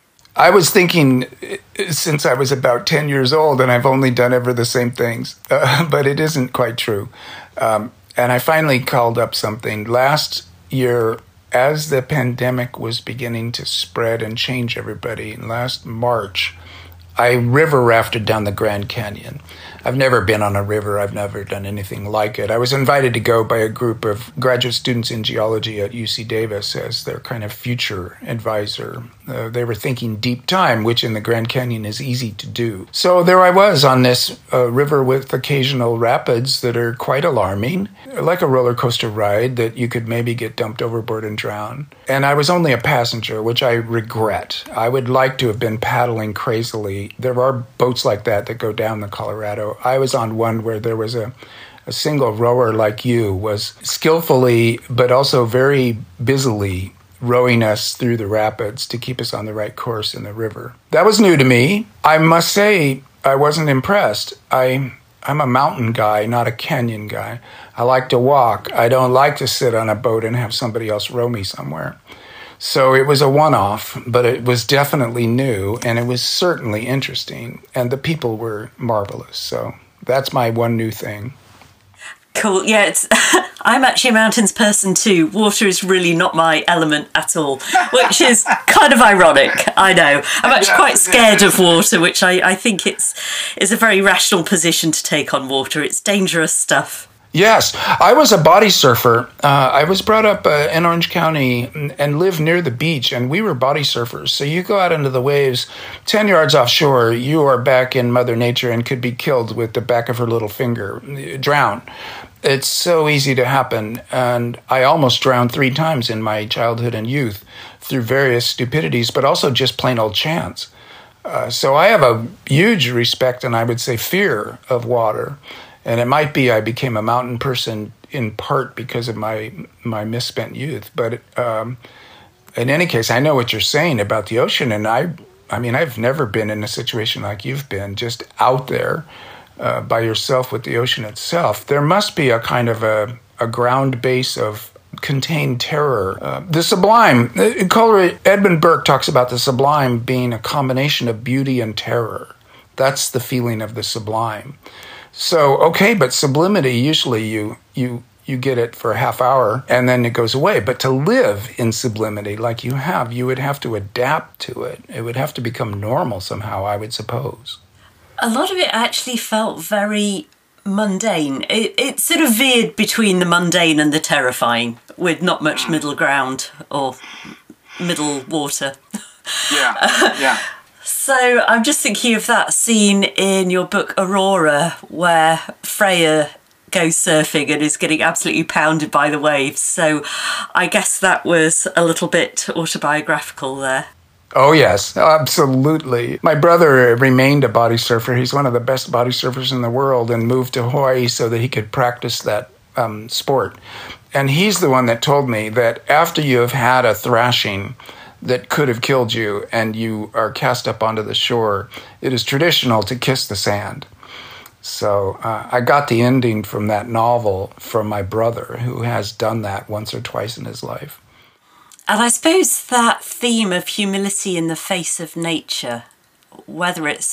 I was thinking since I was about 10 years old, and I've only done ever the same things, but it isn't quite true. And I finally called up something. Last year, as the pandemic was beginning to spread and change everybody, last March, I river rafted down the Grand Canyon. I've never been on a river. I've never done anything like it. I was invited to go by a group of graduate students in geology at UC Davis as their kind of future advisor. They were thinking deep time, which in the Grand Canyon is easy to do. So there I was on this river with occasional rapids that are quite alarming, like a roller coaster ride that you could maybe get dumped overboard and drown. And I was only a passenger, which I regret. I would like to have been paddling crazily. There are boats like that go down the Colorado. I was on one where there was a single rower like you was skillfully, but also very busily rowing us through the rapids to keep us on the right course in the river. That was new to me. I must say I wasn't impressed. I'm a mountain guy, not a canyon guy. I like to walk. I don't like to sit on a boat and have somebody else row me somewhere. So it was a one-off, but it was definitely new, and it was certainly interesting, and the people were marvelous. So that's my one new thing. Cool. Yeah, I'm actually a mountains person too. Water is really not my element at all, which is kind of ironic. I know. I'm actually quite scared of water, which I think is a very rational position to take on water. It's dangerous stuff. Yes, I was a body surfer. I was brought up in Orange County and lived near the beach, and we were body surfers. So you go out into the waves, 10 yards offshore, you are back in Mother Nature and could be killed with the back of her little finger, drown. It's so easy to happen, and I almost drowned 3 times in my childhood and youth through various stupidities, but also just plain old chance. So I have a huge respect and I would say fear of water. And it might be I became a mountain person in part because of my misspent youth. But in any case, I know what you're saying about the ocean. And I mean, I've never been in a situation like you've been, just out there. by yourself with the ocean itself, there must be a kind of a ground base of contained terror. The sublime, Edmund Burke talks about the sublime being a combination of beauty and terror. That's the feeling of the sublime. So, okay, but sublimity, usually you get it for a half hour and then it goes away. But to live in sublimity like you would have to adapt to it. It would have to become normal somehow, I would suppose. A lot of it actually felt very mundane. It sort of veered between the mundane and the terrifying, with not much middle ground or middle water. Yeah. So I'm just thinking of that scene in your book Aurora where Freya goes surfing and is getting absolutely pounded by the waves. So I guess that was a little bit autobiographical there. Oh, yes, absolutely. My brother remained a body surfer. He's one of the best body surfers in the world and moved to Hawaii so that he could practice that sport. And he's the one that told me that after you have had a thrashing that could have killed you and you are cast up onto the shore, it is traditional to kiss the sand. So I got the ending from that novel from my brother, who has done that once or twice in his life. And I suppose that theme of humility in the face of nature, whether it's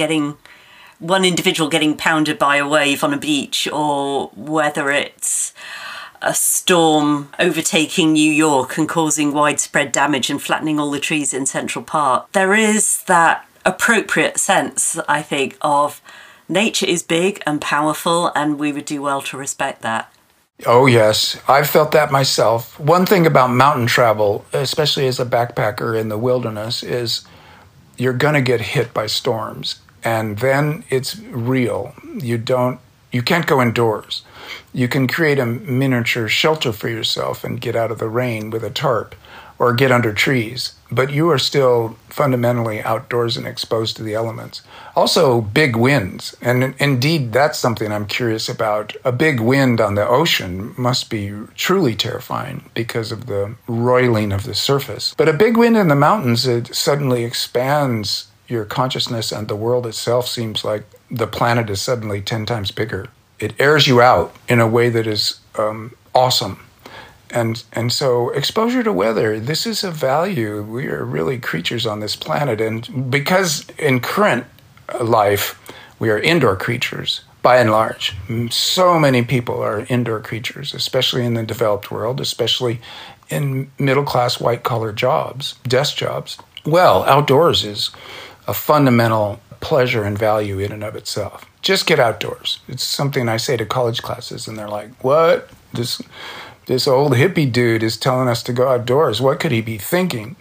one individual getting pounded by a wave on a beach, or whether it's a storm overtaking New York and causing widespread damage and flattening all the trees in Central Park, there is that appropriate sense, I think, of nature is big and powerful and we would do well to respect that. Oh, yes. I've felt that myself. One thing about mountain travel, especially as a backpacker in the wilderness, is you're going to get hit by storms. And then it's real. You can't go indoors. You can create a miniature shelter for yourself and get out of the rain with a tarp or get under trees. But you are still fundamentally outdoors and exposed to the elements. Also, big winds. And indeed, that's something I'm curious about. A big wind on the ocean must be truly terrifying because of the roiling of the surface. But a big wind in the mountains, it suddenly expands your consciousness, and the world itself seems like the planet is suddenly 10 times bigger. It airs you out in a way that is awesome. And so exposure to weather, this is a value. We are really creatures on this planet. And because in current life, we are indoor creatures, by and large. So many people are indoor creatures, especially in the developed world, especially in middle-class white-collar jobs, desk jobs. Well, outdoors is a fundamental pleasure and value in and of itself. Just get outdoors. It's something I say to college classes, and they're like, what? This old hippie dude is telling us to go outdoors. What could he be thinking?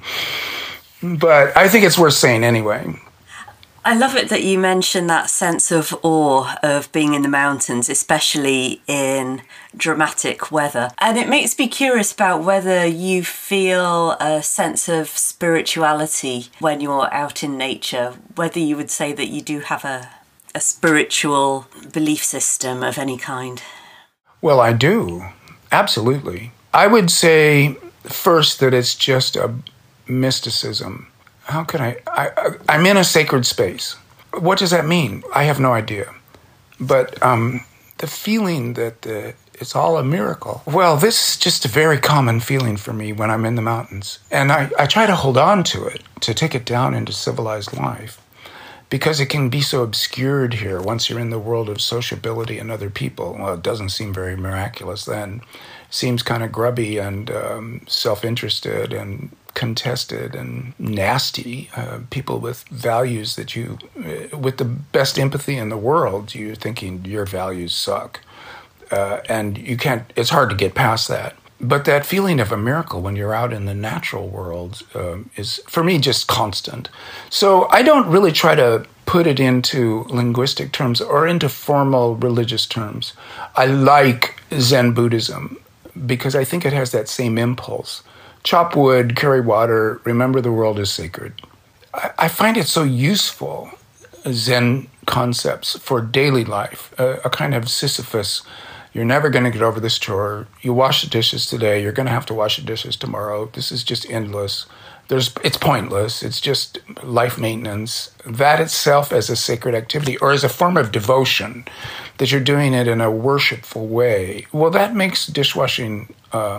But I think it's worth saying anyway. I love it that you mention that sense of awe of being in the mountains, especially in dramatic weather. And it makes me curious about whether you feel a sense of spirituality when you're out in nature, whether you would say that you do have a spiritual belief system of any kind. Well, I do. Absolutely. I would say first that it's just a mysticism. How can I'm in a sacred space. What does that mean? I have no idea. But the feeling that it's all a miracle. Well, this is just a very common feeling for me when I'm in the mountains. And I try to hold on to it, to take it down into civilized life. Because it can be so obscured here once you're in the world of sociability and other people. Well, it doesn't seem very miraculous then. It seems kind of grubby and self-interested and contested and nasty. People with values that with the best empathy in the world, you're thinking your values suck. And it's hard to get past that. But that feeling of a miracle when you're out in the natural world is, for me, just constant. So I don't really try to put it into linguistic terms or into formal religious terms. I like Zen Buddhism because I think it has that same impulse. Chop wood, carry water, remember the world is sacred. I find it so useful, Zen concepts for daily life, a kind of Sisyphus. You're never going to get over this chore. You wash the dishes today. You're going to have to wash the dishes tomorrow. This is just endless. It's pointless. It's just life maintenance, that itself as a sacred activity or as a form of devotion, that you're doing it in a worshipful way, well, that makes dishwashing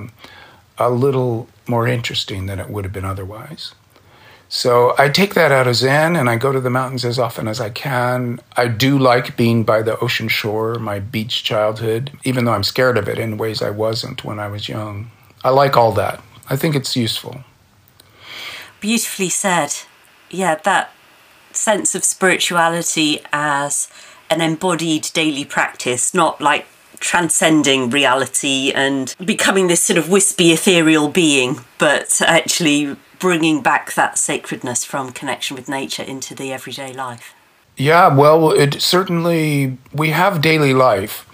a little more interesting than it would have been otherwise. So I take that out of Zen and I go to the mountains as often as I can. I do like being by the ocean shore, my beach childhood, even though I'm scared of it in ways I wasn't when I was young. I like all that. I think it's useful. Beautifully said. Yeah, that sense of spirituality as an embodied daily practice, not like transcending reality and becoming this sort of wispy, ethereal being, but actually bringing back that sacredness from connection with nature into the everyday life. Yeah, well, it certainly, we have daily life.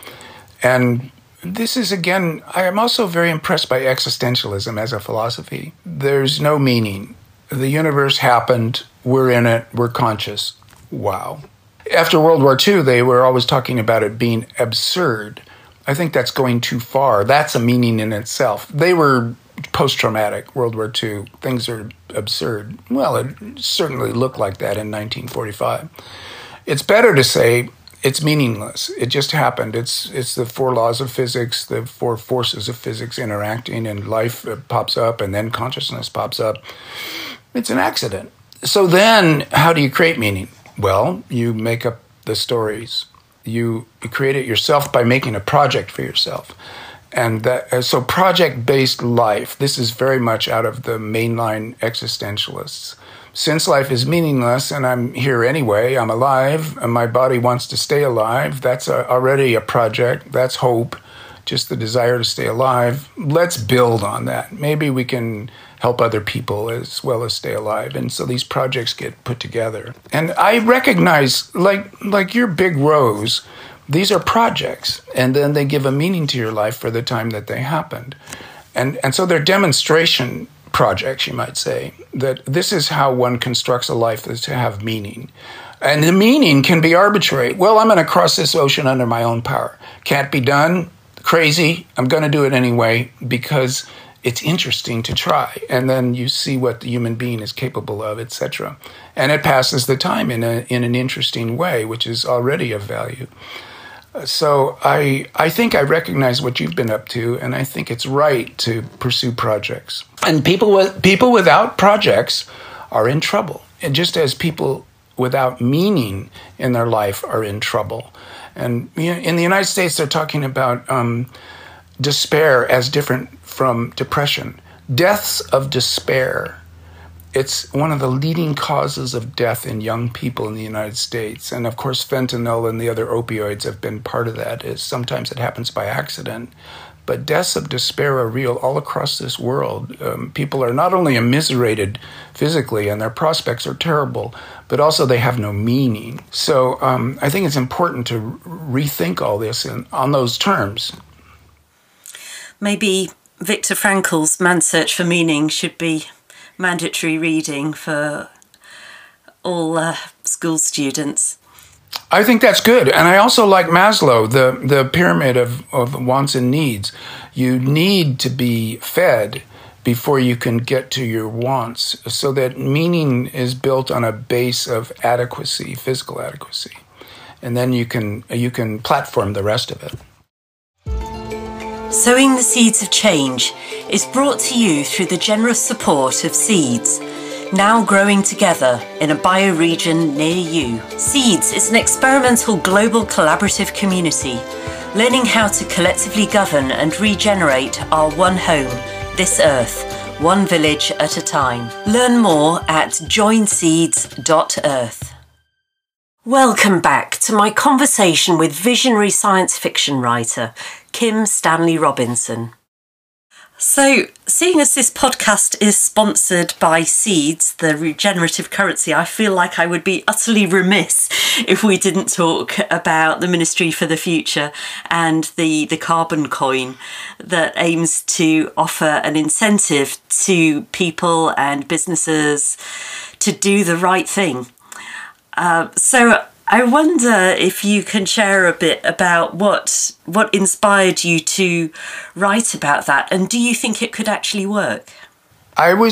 And this is, again, I am also very impressed by existentialism as a philosophy. There's no meaning. The universe happened, we're in it, we're conscious. Wow. After World War II, they were always talking about it being absurd. I think that's going too far. That's a meaning in itself. They were post-traumatic, World War II. Things are absurd. Well, it certainly looked like that in 1945. It's better to say it's meaningless. It just happened. It's the four laws of physics, the four forces of physics interacting, and life pops up, and then consciousness pops up. It's an accident. So then, how do you create meaning? Well, you make up the stories. You create it yourself by making a project for yourself. And so project-based life, this is very much out of the mainline existentialists. Since life is meaningless and I'm here anyway, I'm alive, and my body wants to stay alive, that's already a project, that's hope, just the desire to stay alive. Let's build on that. Maybe we can help other people as well as stay alive. And so these projects get put together. And I recognize, like your big rose, these are projects, and then they give a meaning to your life for the time that they happened. And so they're demonstration projects, you might say, that this is how one constructs a life, is to have meaning. And the meaning can be arbitrary. Well, I'm going to cross this ocean under my own power. Can't be done. Crazy. I'm going to do it anyway because it's interesting to try. And then you see what the human being is capable of, etc. And it passes the time in an interesting way, which is already of value. So I think I recognize what you've been up to, and I think it's right to pursue projects. And people without projects are in trouble, and just as people without meaning in their life are in trouble. And in the United States, they're talking about despair as different from depression. Deaths of despair. It's one of the leading causes of death in young people in the United States. And of course, fentanyl and the other opioids have been part of that. Sometimes it happens by accident. But deaths of despair are real all across this world. People are not only immiserated physically and their prospects are terrible, but also they have no meaning. So I think it's important to rethink all this on those terms. Maybe Viktor Frankl's Man's Search for Meaning should be mandatory reading for all school students. I think that's good. And I also like Maslow, the pyramid of wants and needs. You need to be fed before you can get to your wants, so that meaning is built on a base of adequacy, physical adequacy. And then you can platform the rest of it. Sowing the Seeds of Change is brought to you through the generous support of Seeds, now growing together in a bioregion near you. Seeds is an experimental global collaborative community, learning how to collectively govern and regenerate our one home, this earth, one village at a time. Learn more at joinseeds.earth. Welcome back to my conversation with visionary science fiction writer Kim Stanley Robinson. So, seeing as this podcast is sponsored by Seeds, the regenerative currency, I feel like I would be utterly remiss if we didn't talk about the Ministry for the Future and the carbon coin that aims to offer an incentive to people and businesses to do the right thing. So I wonder if you can share a bit about what inspired you to write about that, and do you think it could actually work? I was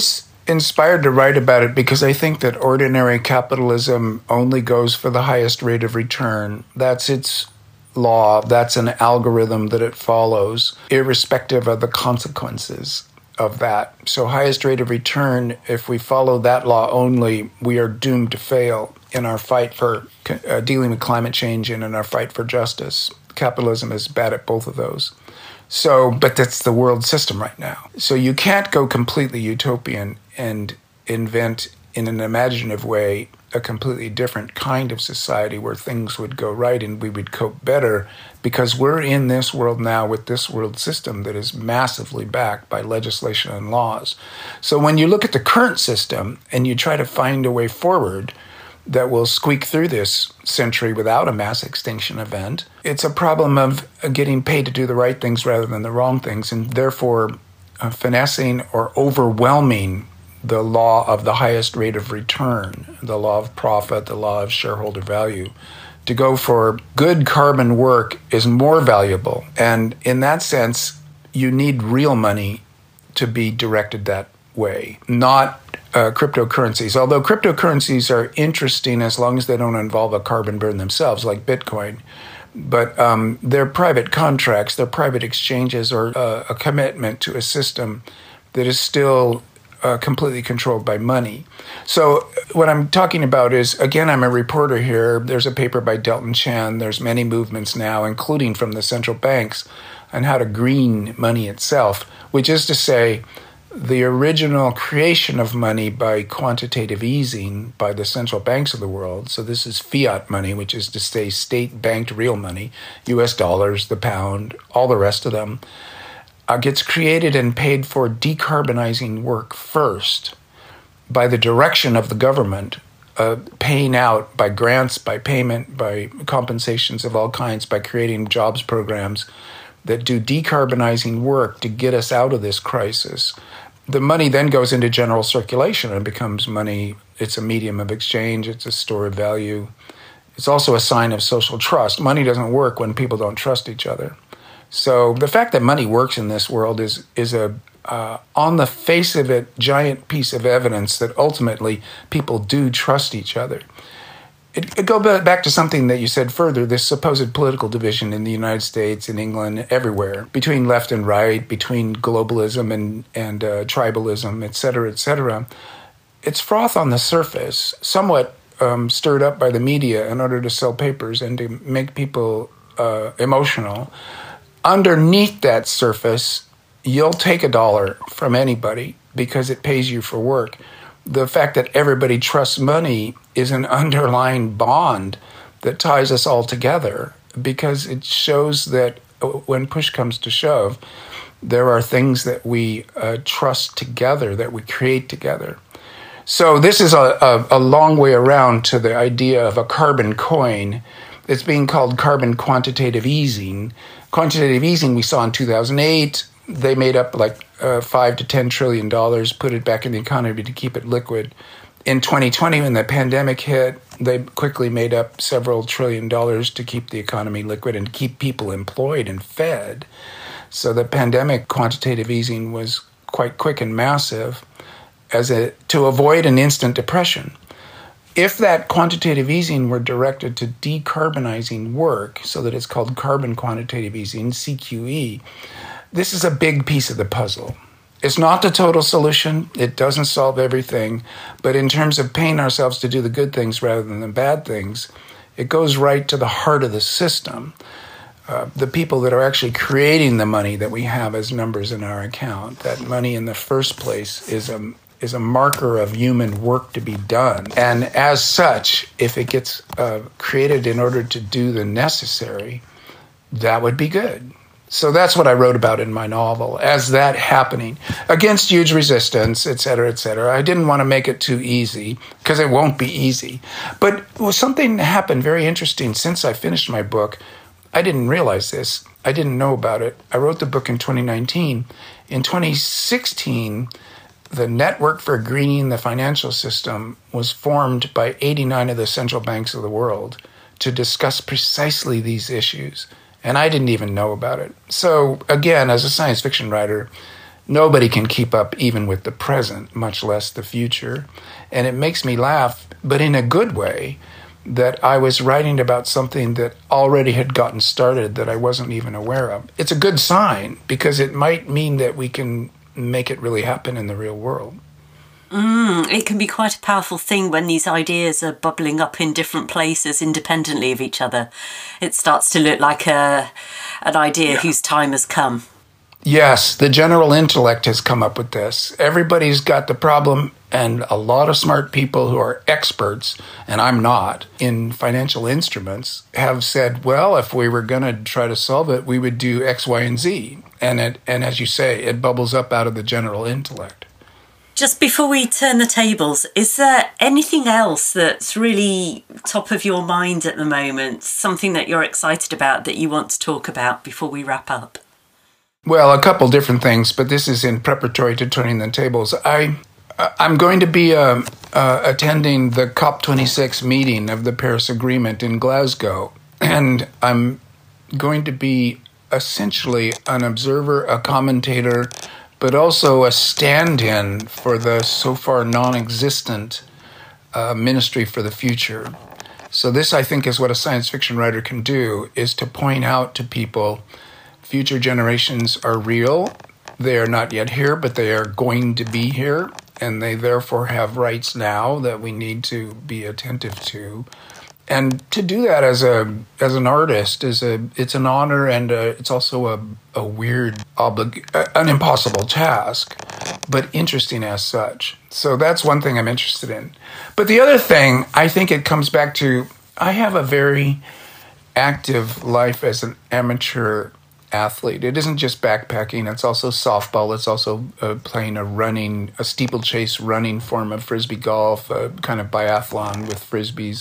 inspired to write about it because I think that ordinary capitalism only goes for the highest rate of return. That's its law. That's an algorithm that it follows, irrespective of the consequences of that. So highest rate of return, if we follow that law only, we are doomed to fail in our fight for dealing with climate change and in our fight for justice. Capitalism is bad at both of those. So, but that's the world system right now. So you can't go completely utopian and invent in an imaginative way a completely different kind of society where things would go right and we would cope better, because we're in this world now with this world system that is massively backed by legislation and laws. So when you look at the current system and you try to find a way forward that will squeak through this century without a mass extinction event, it's a problem of getting paid to do the right things rather than the wrong things, and therefore finessing or overwhelming the law of the highest rate of return, the law of profit, the law of shareholder value. To go for good carbon work is more valuable. And in that sense, you need real money to be directed that way, not cryptocurrencies. Although cryptocurrencies are interesting as long as they don't involve a carbon burn themselves, like Bitcoin. But they're private contracts, they're private exchanges, or a commitment to a system that is still completely controlled by money. So what I'm talking about is, again, I'm a reporter here. There's a paper by Delton Chan. There's many movements now, including from the central banks, on how to green money itself, which is to say, the original creation of money by quantitative easing by the central banks of the world. So this is fiat money, which is to say state-banked real money, US dollars, the pound, all the rest of them, gets created and paid for decarbonizing work first by the direction of the government, paying out by grants, by payment, by compensations of all kinds, by creating jobs programs that do decarbonizing work to get us out of this crisis. The money then goes into general circulation and becomes money. It's a medium of exchange. It's a store of value. It's also a sign of social trust. Money doesn't work when people don't trust each other. So the fact that money works in this world is a on the face of it, giant piece of evidence that ultimately people do trust each other. It goes back to something that you said further, this supposed political division in the United States, in England, everywhere, between left and right, between globalism and tribalism, et cetera, et cetera. It's froth on the surface, somewhat stirred up by the media in order to sell papers and to make people emotional. Underneath that surface, you'll take $1 from anybody because it pays you for work. The fact that everybody trusts money is an underlying bond that ties us all together, because it shows that when push comes to shove, there are things that we trust together, that we create together. So this is a long way around to the idea of a carbon coin. It's being called carbon quantitative easing. Quantitative easing we saw in 2008. They made up like $5 to $10 trillion, put it back in the economy to keep it liquid. In 2020, when the pandemic hit, they quickly made up several $1 trillion to keep the economy liquid and keep people employed and fed. So the pandemic quantitative easing was quite quick and massive to avoid an instant depression. If that quantitative easing were directed to decarbonizing work, so that it's called carbon quantitative easing, CQE, this is a big piece of the puzzle. It's not the total solution. It doesn't solve everything. But in terms of paying ourselves to do the good things rather than the bad things, it goes right to the heart of the system. The people that are actually creating the money that we have as numbers in our account, that money in the first place is a marker of human work to be done. And as such, if it gets created in order to do the necessary, that would be good. So that's what I wrote about in my novel, as that happening, against huge resistance, et cetera, et cetera. I didn't want to make it too easy, because it won't be easy. But something happened very interesting since I finished my book. I didn't realize this. I didn't know about it. I wrote the book in 2019. In 2016, the Network for Greening the Financial System was formed by 89 of the central banks of the world to discuss precisely these issues. And I didn't even know about it. So again, as a science fiction writer, Nobody can keep up even with the present, much less the future. And it makes me laugh, but in a good way, that I was writing about something that already had gotten started that I wasn't even aware of. It's a good sign because it might mean that we can make it really happen in the real world. It can be quite a powerful thing when these ideas are bubbling up in different places independently of each other. It starts to look like an idea whose time has come. Yes, the general intellect has come up with this. Everybody's got the problem, and a lot of smart people who are experts, and I'm not, in financial instruments, have said, well, if we were going to try to solve it, we would do X, Y, and Z. And as you say, it bubbles up out of the general intellect. Just before we turn the tables, is there anything else that's really top of your mind at the moment? Something that you're excited about that you want to talk about before we wrap up? Well, a couple different things, but this is in preparatory to turning the tables. I'm going to be attending the COP26 meeting of the Paris Agreement in Glasgow, and I'm going to be essentially an observer, a commentator, but also a stand-in for the so far non-existent Ministry for the Future. So this, I think, is what a science fiction writer can do, is to point out to people future generations are real. They are not yet here, but they are going to be here, and they therefore have rights now that we need to be attentive to. And to do that as an artist it's an honor, and it's also a weird an impossible task, but interesting as such. So that's one thing I'm interested in. But the other thing, I think it comes back to, I have a very active life as an amateur athlete. It isn't just backpacking, it's also softball, it's also playing a steeplechase running form of frisbee golf, a kind of biathlon with frisbees.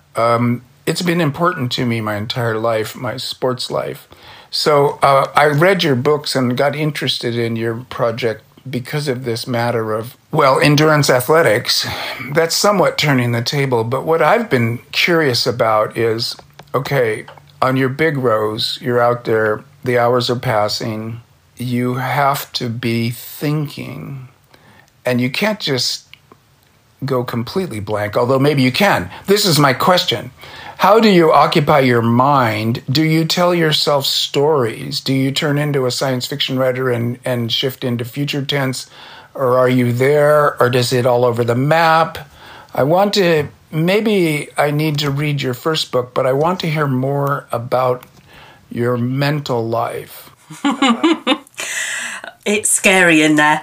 It's been important to me my entire life, my sports life. So I read your books and got interested in your project because of this matter of, well, endurance athletics. That's somewhat turning the table. But what I've been curious about is, okay, on your big rows, you're out there, the hours are passing, you have to be thinking, and you can't just go completely blank, although maybe you can. This is my question. How do you occupy your mind? Do you tell yourself stories? Do you turn into a science fiction writer and shift into future tense? Or are you there? Or does it all over the map? Maybe I need to read your first book, but I want to hear more about your mental life. It's scary in there.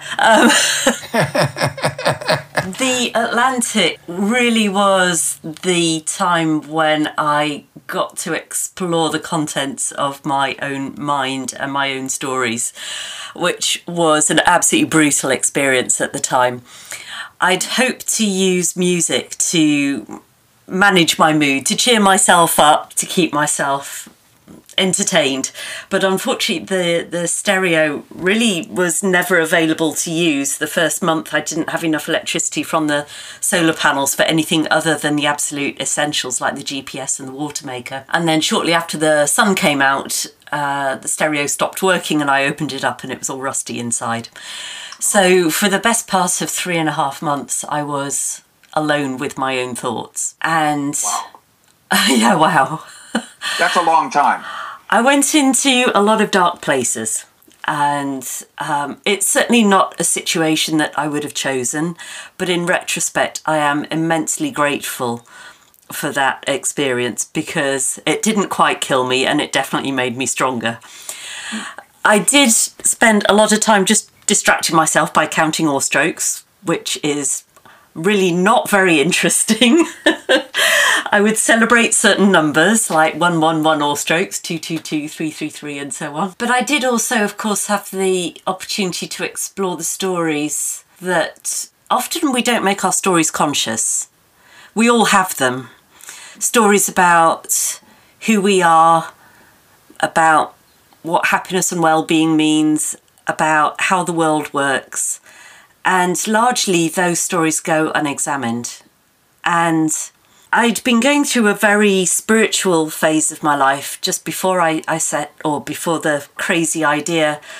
The Atlantic really was the time when I got to explore the contents of my own mind and my own stories, which was an absolutely brutal experience at the time. I'd hoped to use music to manage my mood, to cheer myself up, to keep myself entertained, but unfortunately the stereo really was never available to use. The first month I didn't have enough electricity from the solar panels for anything other than the absolute essentials like the GPS and the water maker. And then shortly after the sun came out, the stereo stopped working and I opened it up and it was all rusty inside. So for the best part of 3.5 months I was alone with my own thoughts. And wow. Yeah, wow. That's a long time. I went into a lot of dark places, and it's certainly not a situation that I would have chosen, but in retrospect I am immensely grateful for that experience because it didn't quite kill me and it definitely made me stronger. I did spend a lot of time just distracting myself by counting oar strokes, which is really not very interesting. I would celebrate certain numbers like 111 oar strokes, 222, 333 and so on. But I did also, of course, have the opportunity to explore the stories that often we don't make our stories conscious. We all have them. Stories about who we are, about what happiness and well-being means, about how the world works. And largely those stories go unexamined. And I'd been going through a very spiritual phase of my life just before before the crazy idea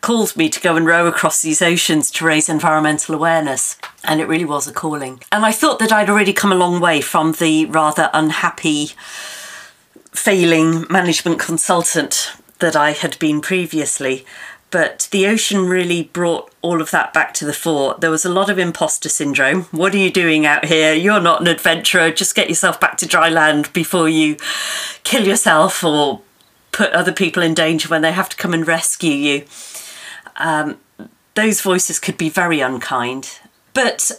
called me to go and row across these oceans to raise environmental awareness. And it really was a calling. And I thought that I'd already come a long way from the rather unhappy, failing management consultant that I had been previously. But the ocean really brought all of that back to the fore. There was a lot of imposter syndrome. What are you doing out here? You're not an adventurer. Just get yourself back to dry land before you kill yourself or put other people in danger when they have to come and rescue you. Those voices could be very unkind. But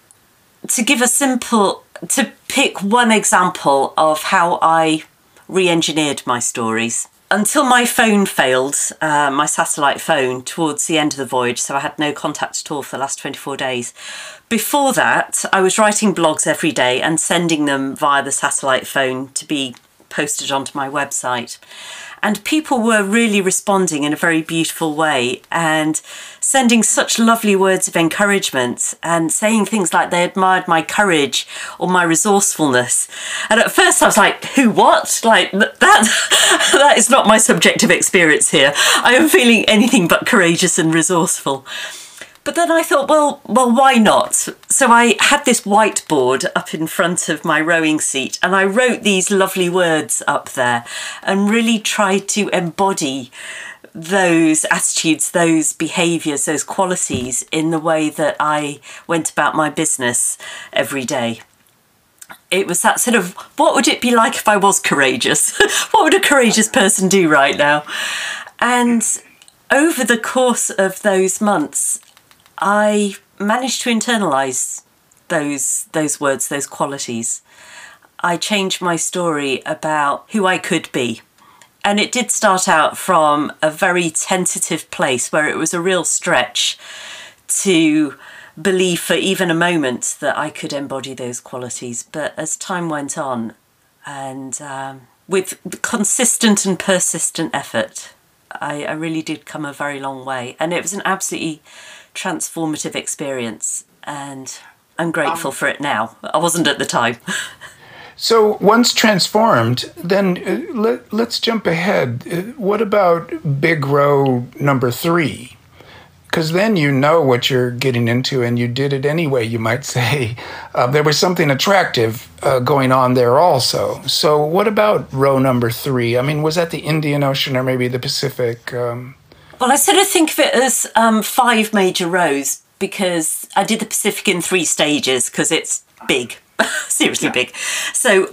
to pick one example of how I re-engineered my stories. Until my phone failed, my satellite phone, towards the end of the voyage, so I had no contact at all for the last 24 days. Before that, I was writing blogs every day and sending them via the satellite phone to be posted onto my website. And people were really responding in a very beautiful way and sending such lovely words of encouragement and saying things like they admired my courage or my resourcefulness. And at first I was like, who, what? Like, that is not my subjective experience here. I am feeling anything but courageous and resourceful. But then I thought, well, why not? So I had this whiteboard up in front of my rowing seat and I wrote these lovely words up there and really tried to embody those attitudes, those behaviours, those qualities in the way that I went about my business every day. It was that sort of, what would it be like if I was courageous? What would a courageous person do right now? And over the course of those months, I managed to internalise those words, those qualities. I changed my story about who I could be. And it did start out from a very tentative place where it was a real stretch to believe for even a moment that I could embody those qualities. But as time went on, and with consistent and persistent effort, I really did come a very long way. And it was an absolutely transformative experience, and I'm grateful for it now. I wasn't at the time. So once transformed, then let's jump ahead. What about Big Row number 3? Because then you know what you're getting into, and you did it anyway, you might say. There was something attractive going on there also. So what about row number 3? I mean, was that the Indian Ocean or maybe the Pacific? Well, I sort of think of it as 5 major rows, because I did the Pacific in 3 stages because it's big, seriously big. So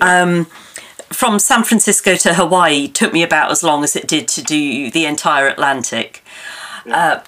from San Francisco to Hawaii took me about as long as it did to do the entire Atlantic. Yeah.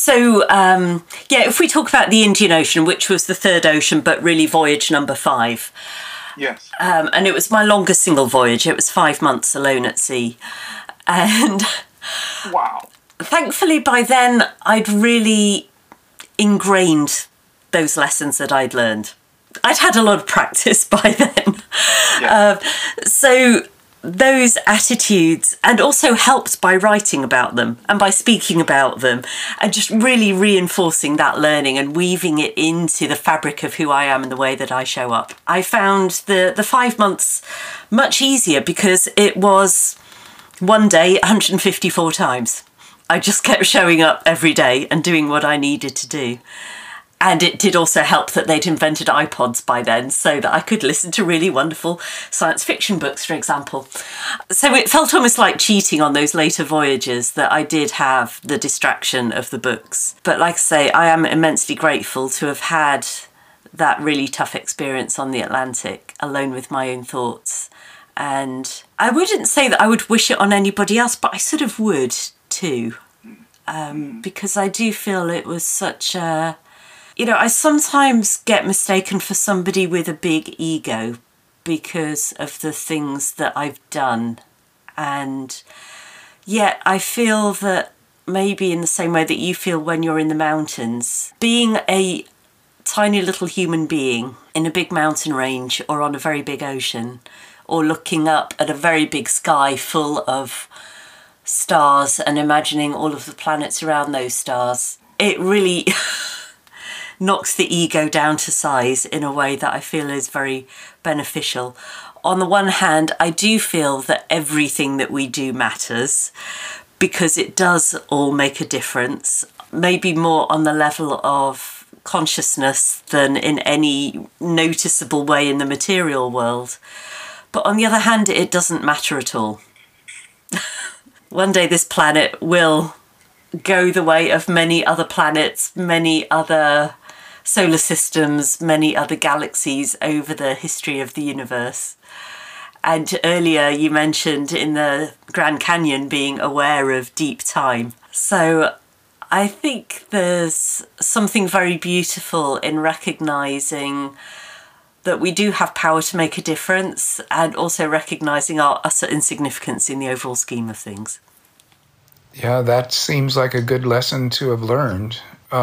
If we talk about the Indian Ocean, which was the 3rd ocean, but really voyage number 5. Yes. And it was my longest single voyage. It was 5 months alone at sea. And wow. Thankfully, by then, I'd really ingrained those lessons that I'd learned. I'd had a lot of practice by then. Yeah. So those attitudes, and also helped by writing about them and by speaking about them and just really reinforcing that learning and weaving it into the fabric of who I am and the way that I show up. I found the 5 months much easier because it was one day 154 times. I just kept showing up every day and doing what I needed to do. And it did also help that they'd invented iPods by then so that I could listen to really wonderful science fiction books, for example. So it felt almost like cheating on those later voyages that I did have the distraction of the books. But like I say, I am immensely grateful to have had that really tough experience on the Atlantic, alone with my own thoughts. And I wouldn't say that I would wish it on anybody else, but I sort of would too. Because I do feel it was such a... You know, I sometimes get mistaken for somebody with a big ego because of the things that I've done. And yet I feel that maybe in the same way that you feel when you're in the mountains, being a tiny little human being in a big mountain range or on a very big ocean, or looking up at a very big sky full of stars and imagining all of the planets around those stars, it really knocks the ego down to size in a way that I feel is very beneficial. On the one hand, I do feel that everything that we do matters, because it does all make a difference, maybe more on the level of consciousness than in any noticeable way in the material world. But on the other hand, it doesn't matter at all. One day this planet will go the way of many other planets, many other solar systems, many other galaxies over the history of the universe. And earlier you mentioned in the Grand Canyon being aware of deep time. So I think there's something very beautiful in recognising that we do have power to make a difference, and also recognising our utter insignificance in the overall scheme of things. Yeah, that seems like a good lesson to have learned.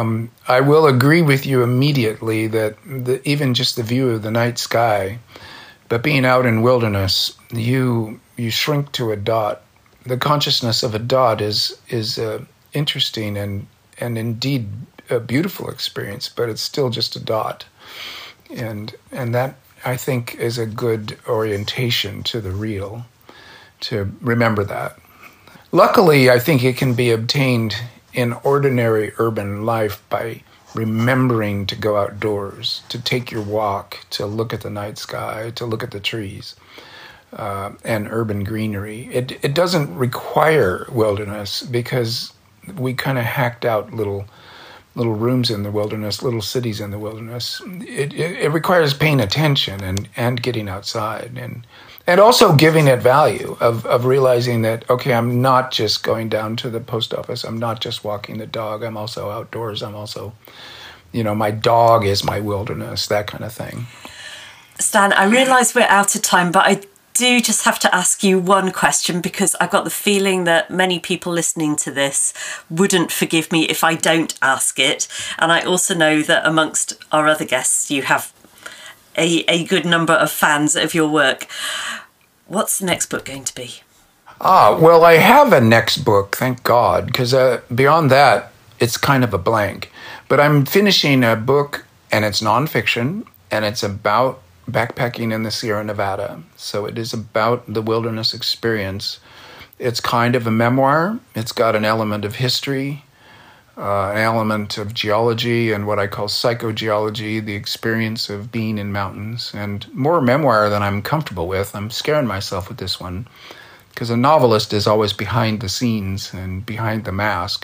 I will agree with you immediately that even just the view of the night sky, but being out in wilderness, you shrink to a dot. The consciousness of a dot is interesting and indeed a beautiful experience, but it's still just a dot. And that, I think, is a good orientation to the real, to remember that. Luckily, I think it can be obtained in ordinary urban life by remembering to go outdoors, to take your walk, to look at the night sky, to look at the trees, and urban greenery. It doesn't require wilderness because we kind of hacked out little rooms in the wilderness, little cities in the wilderness. It requires paying attention and getting outside and also giving it value of realizing that, okay, I'm not just going down to the post office. I'm not just walking the dog. I'm also outdoors. I'm also, my dog is my wilderness, that kind of thing. Stan, I realise we're out of time, but I do just have to ask you one question, because I've got the feeling that many people listening to this wouldn't forgive me if I don't ask it. And I also know that amongst our other guests, you have a good number of fans of your work. What's the next book going to be? Well, I have a next book, thank God, because beyond that, it's kind of a blank. But I'm finishing a book, and it's nonfiction, and it's about backpacking in the Sierra Nevada. So it is about the wilderness experience. It's kind of a memoir. It's got an element of history, an element of geology and what I call psychogeology, the experience of being in mountains, and more memoir than I'm comfortable with. I'm scaring myself with this one because a novelist is always behind the scenes and behind the mask.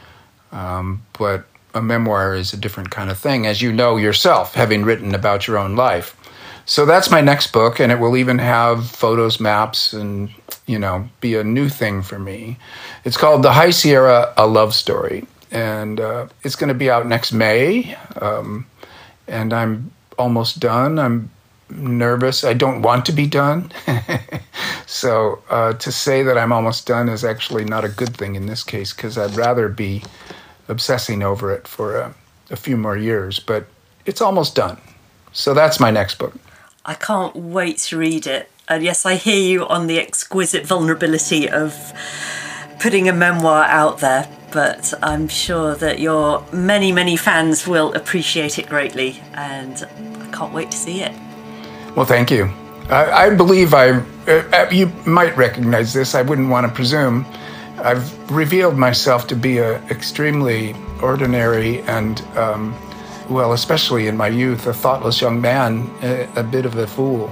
But a memoir is a different kind of thing, as you know yourself, having written about your own life. So that's my next book, and it will even have photos, maps, and, be a new thing for me. It's called The High Sierra, A Love Story, and it's going to be out next May, and I'm almost done. I'm nervous. I don't want to be done. So to say that I'm almost done is actually not a good thing in this case, because I'd rather be obsessing over it for a few more years, but it's almost done. So that's my next book. I can't wait to read it. And yes, I hear you on the exquisite vulnerability of putting a memoir out there, but I'm sure that your many, many fans will appreciate it greatly, and I can't wait to see it. Well, thank you. I believe you might recognize this. I wouldn't want to presume. I've revealed myself to be an extremely ordinary and especially in my youth, a thoughtless young man, a bit of a fool.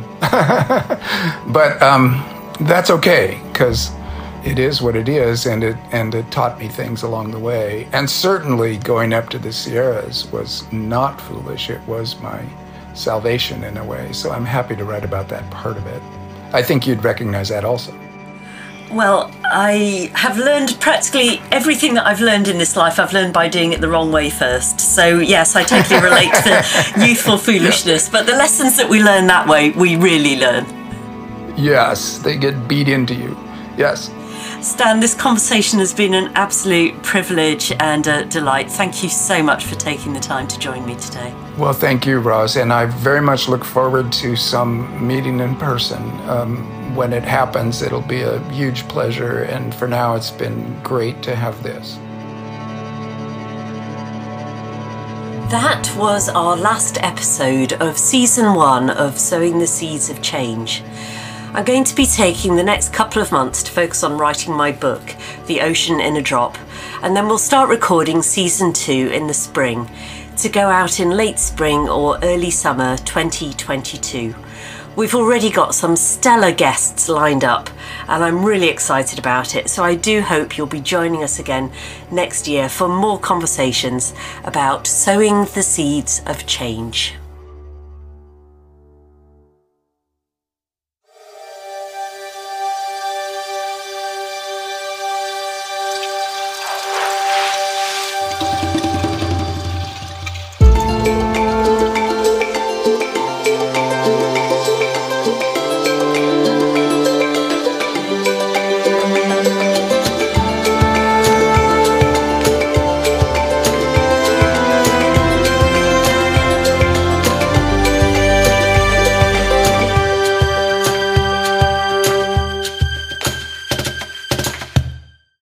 But that's okay, because it is what it is, and it taught me things along the way. And certainly going up to the Sierras was not foolish. It was my salvation in a way. So I'm happy to write about that part of it. I think you'd recognize that also. Well, I have learned practically everything that I've learned in this life. I've learned by doing it the wrong way first. So yes, I totally relate to youthful foolishness. But the lessons that we learn that way, we really learn. Yes, they get beat into you. Yes. Stan, this conversation has been an absolute privilege and a delight. Thank you so much for taking the time to join me today. Well, thank you, Roz. And I very much look forward to some meeting in person. When it happens, it'll be a huge pleasure. And for now, it's been great to have this. That was our last episode of Season 1 of Sowing the Seeds of Change. I'm going to be taking the next couple of months to focus on writing my book, The Ocean in a Drop, and then we'll start recording season 2 in the spring to go out in late spring or early summer 2022. We've already got some stellar guests lined up and I'm really excited about it, so I do hope you'll be joining us again next year for more conversations about sowing the seeds of change.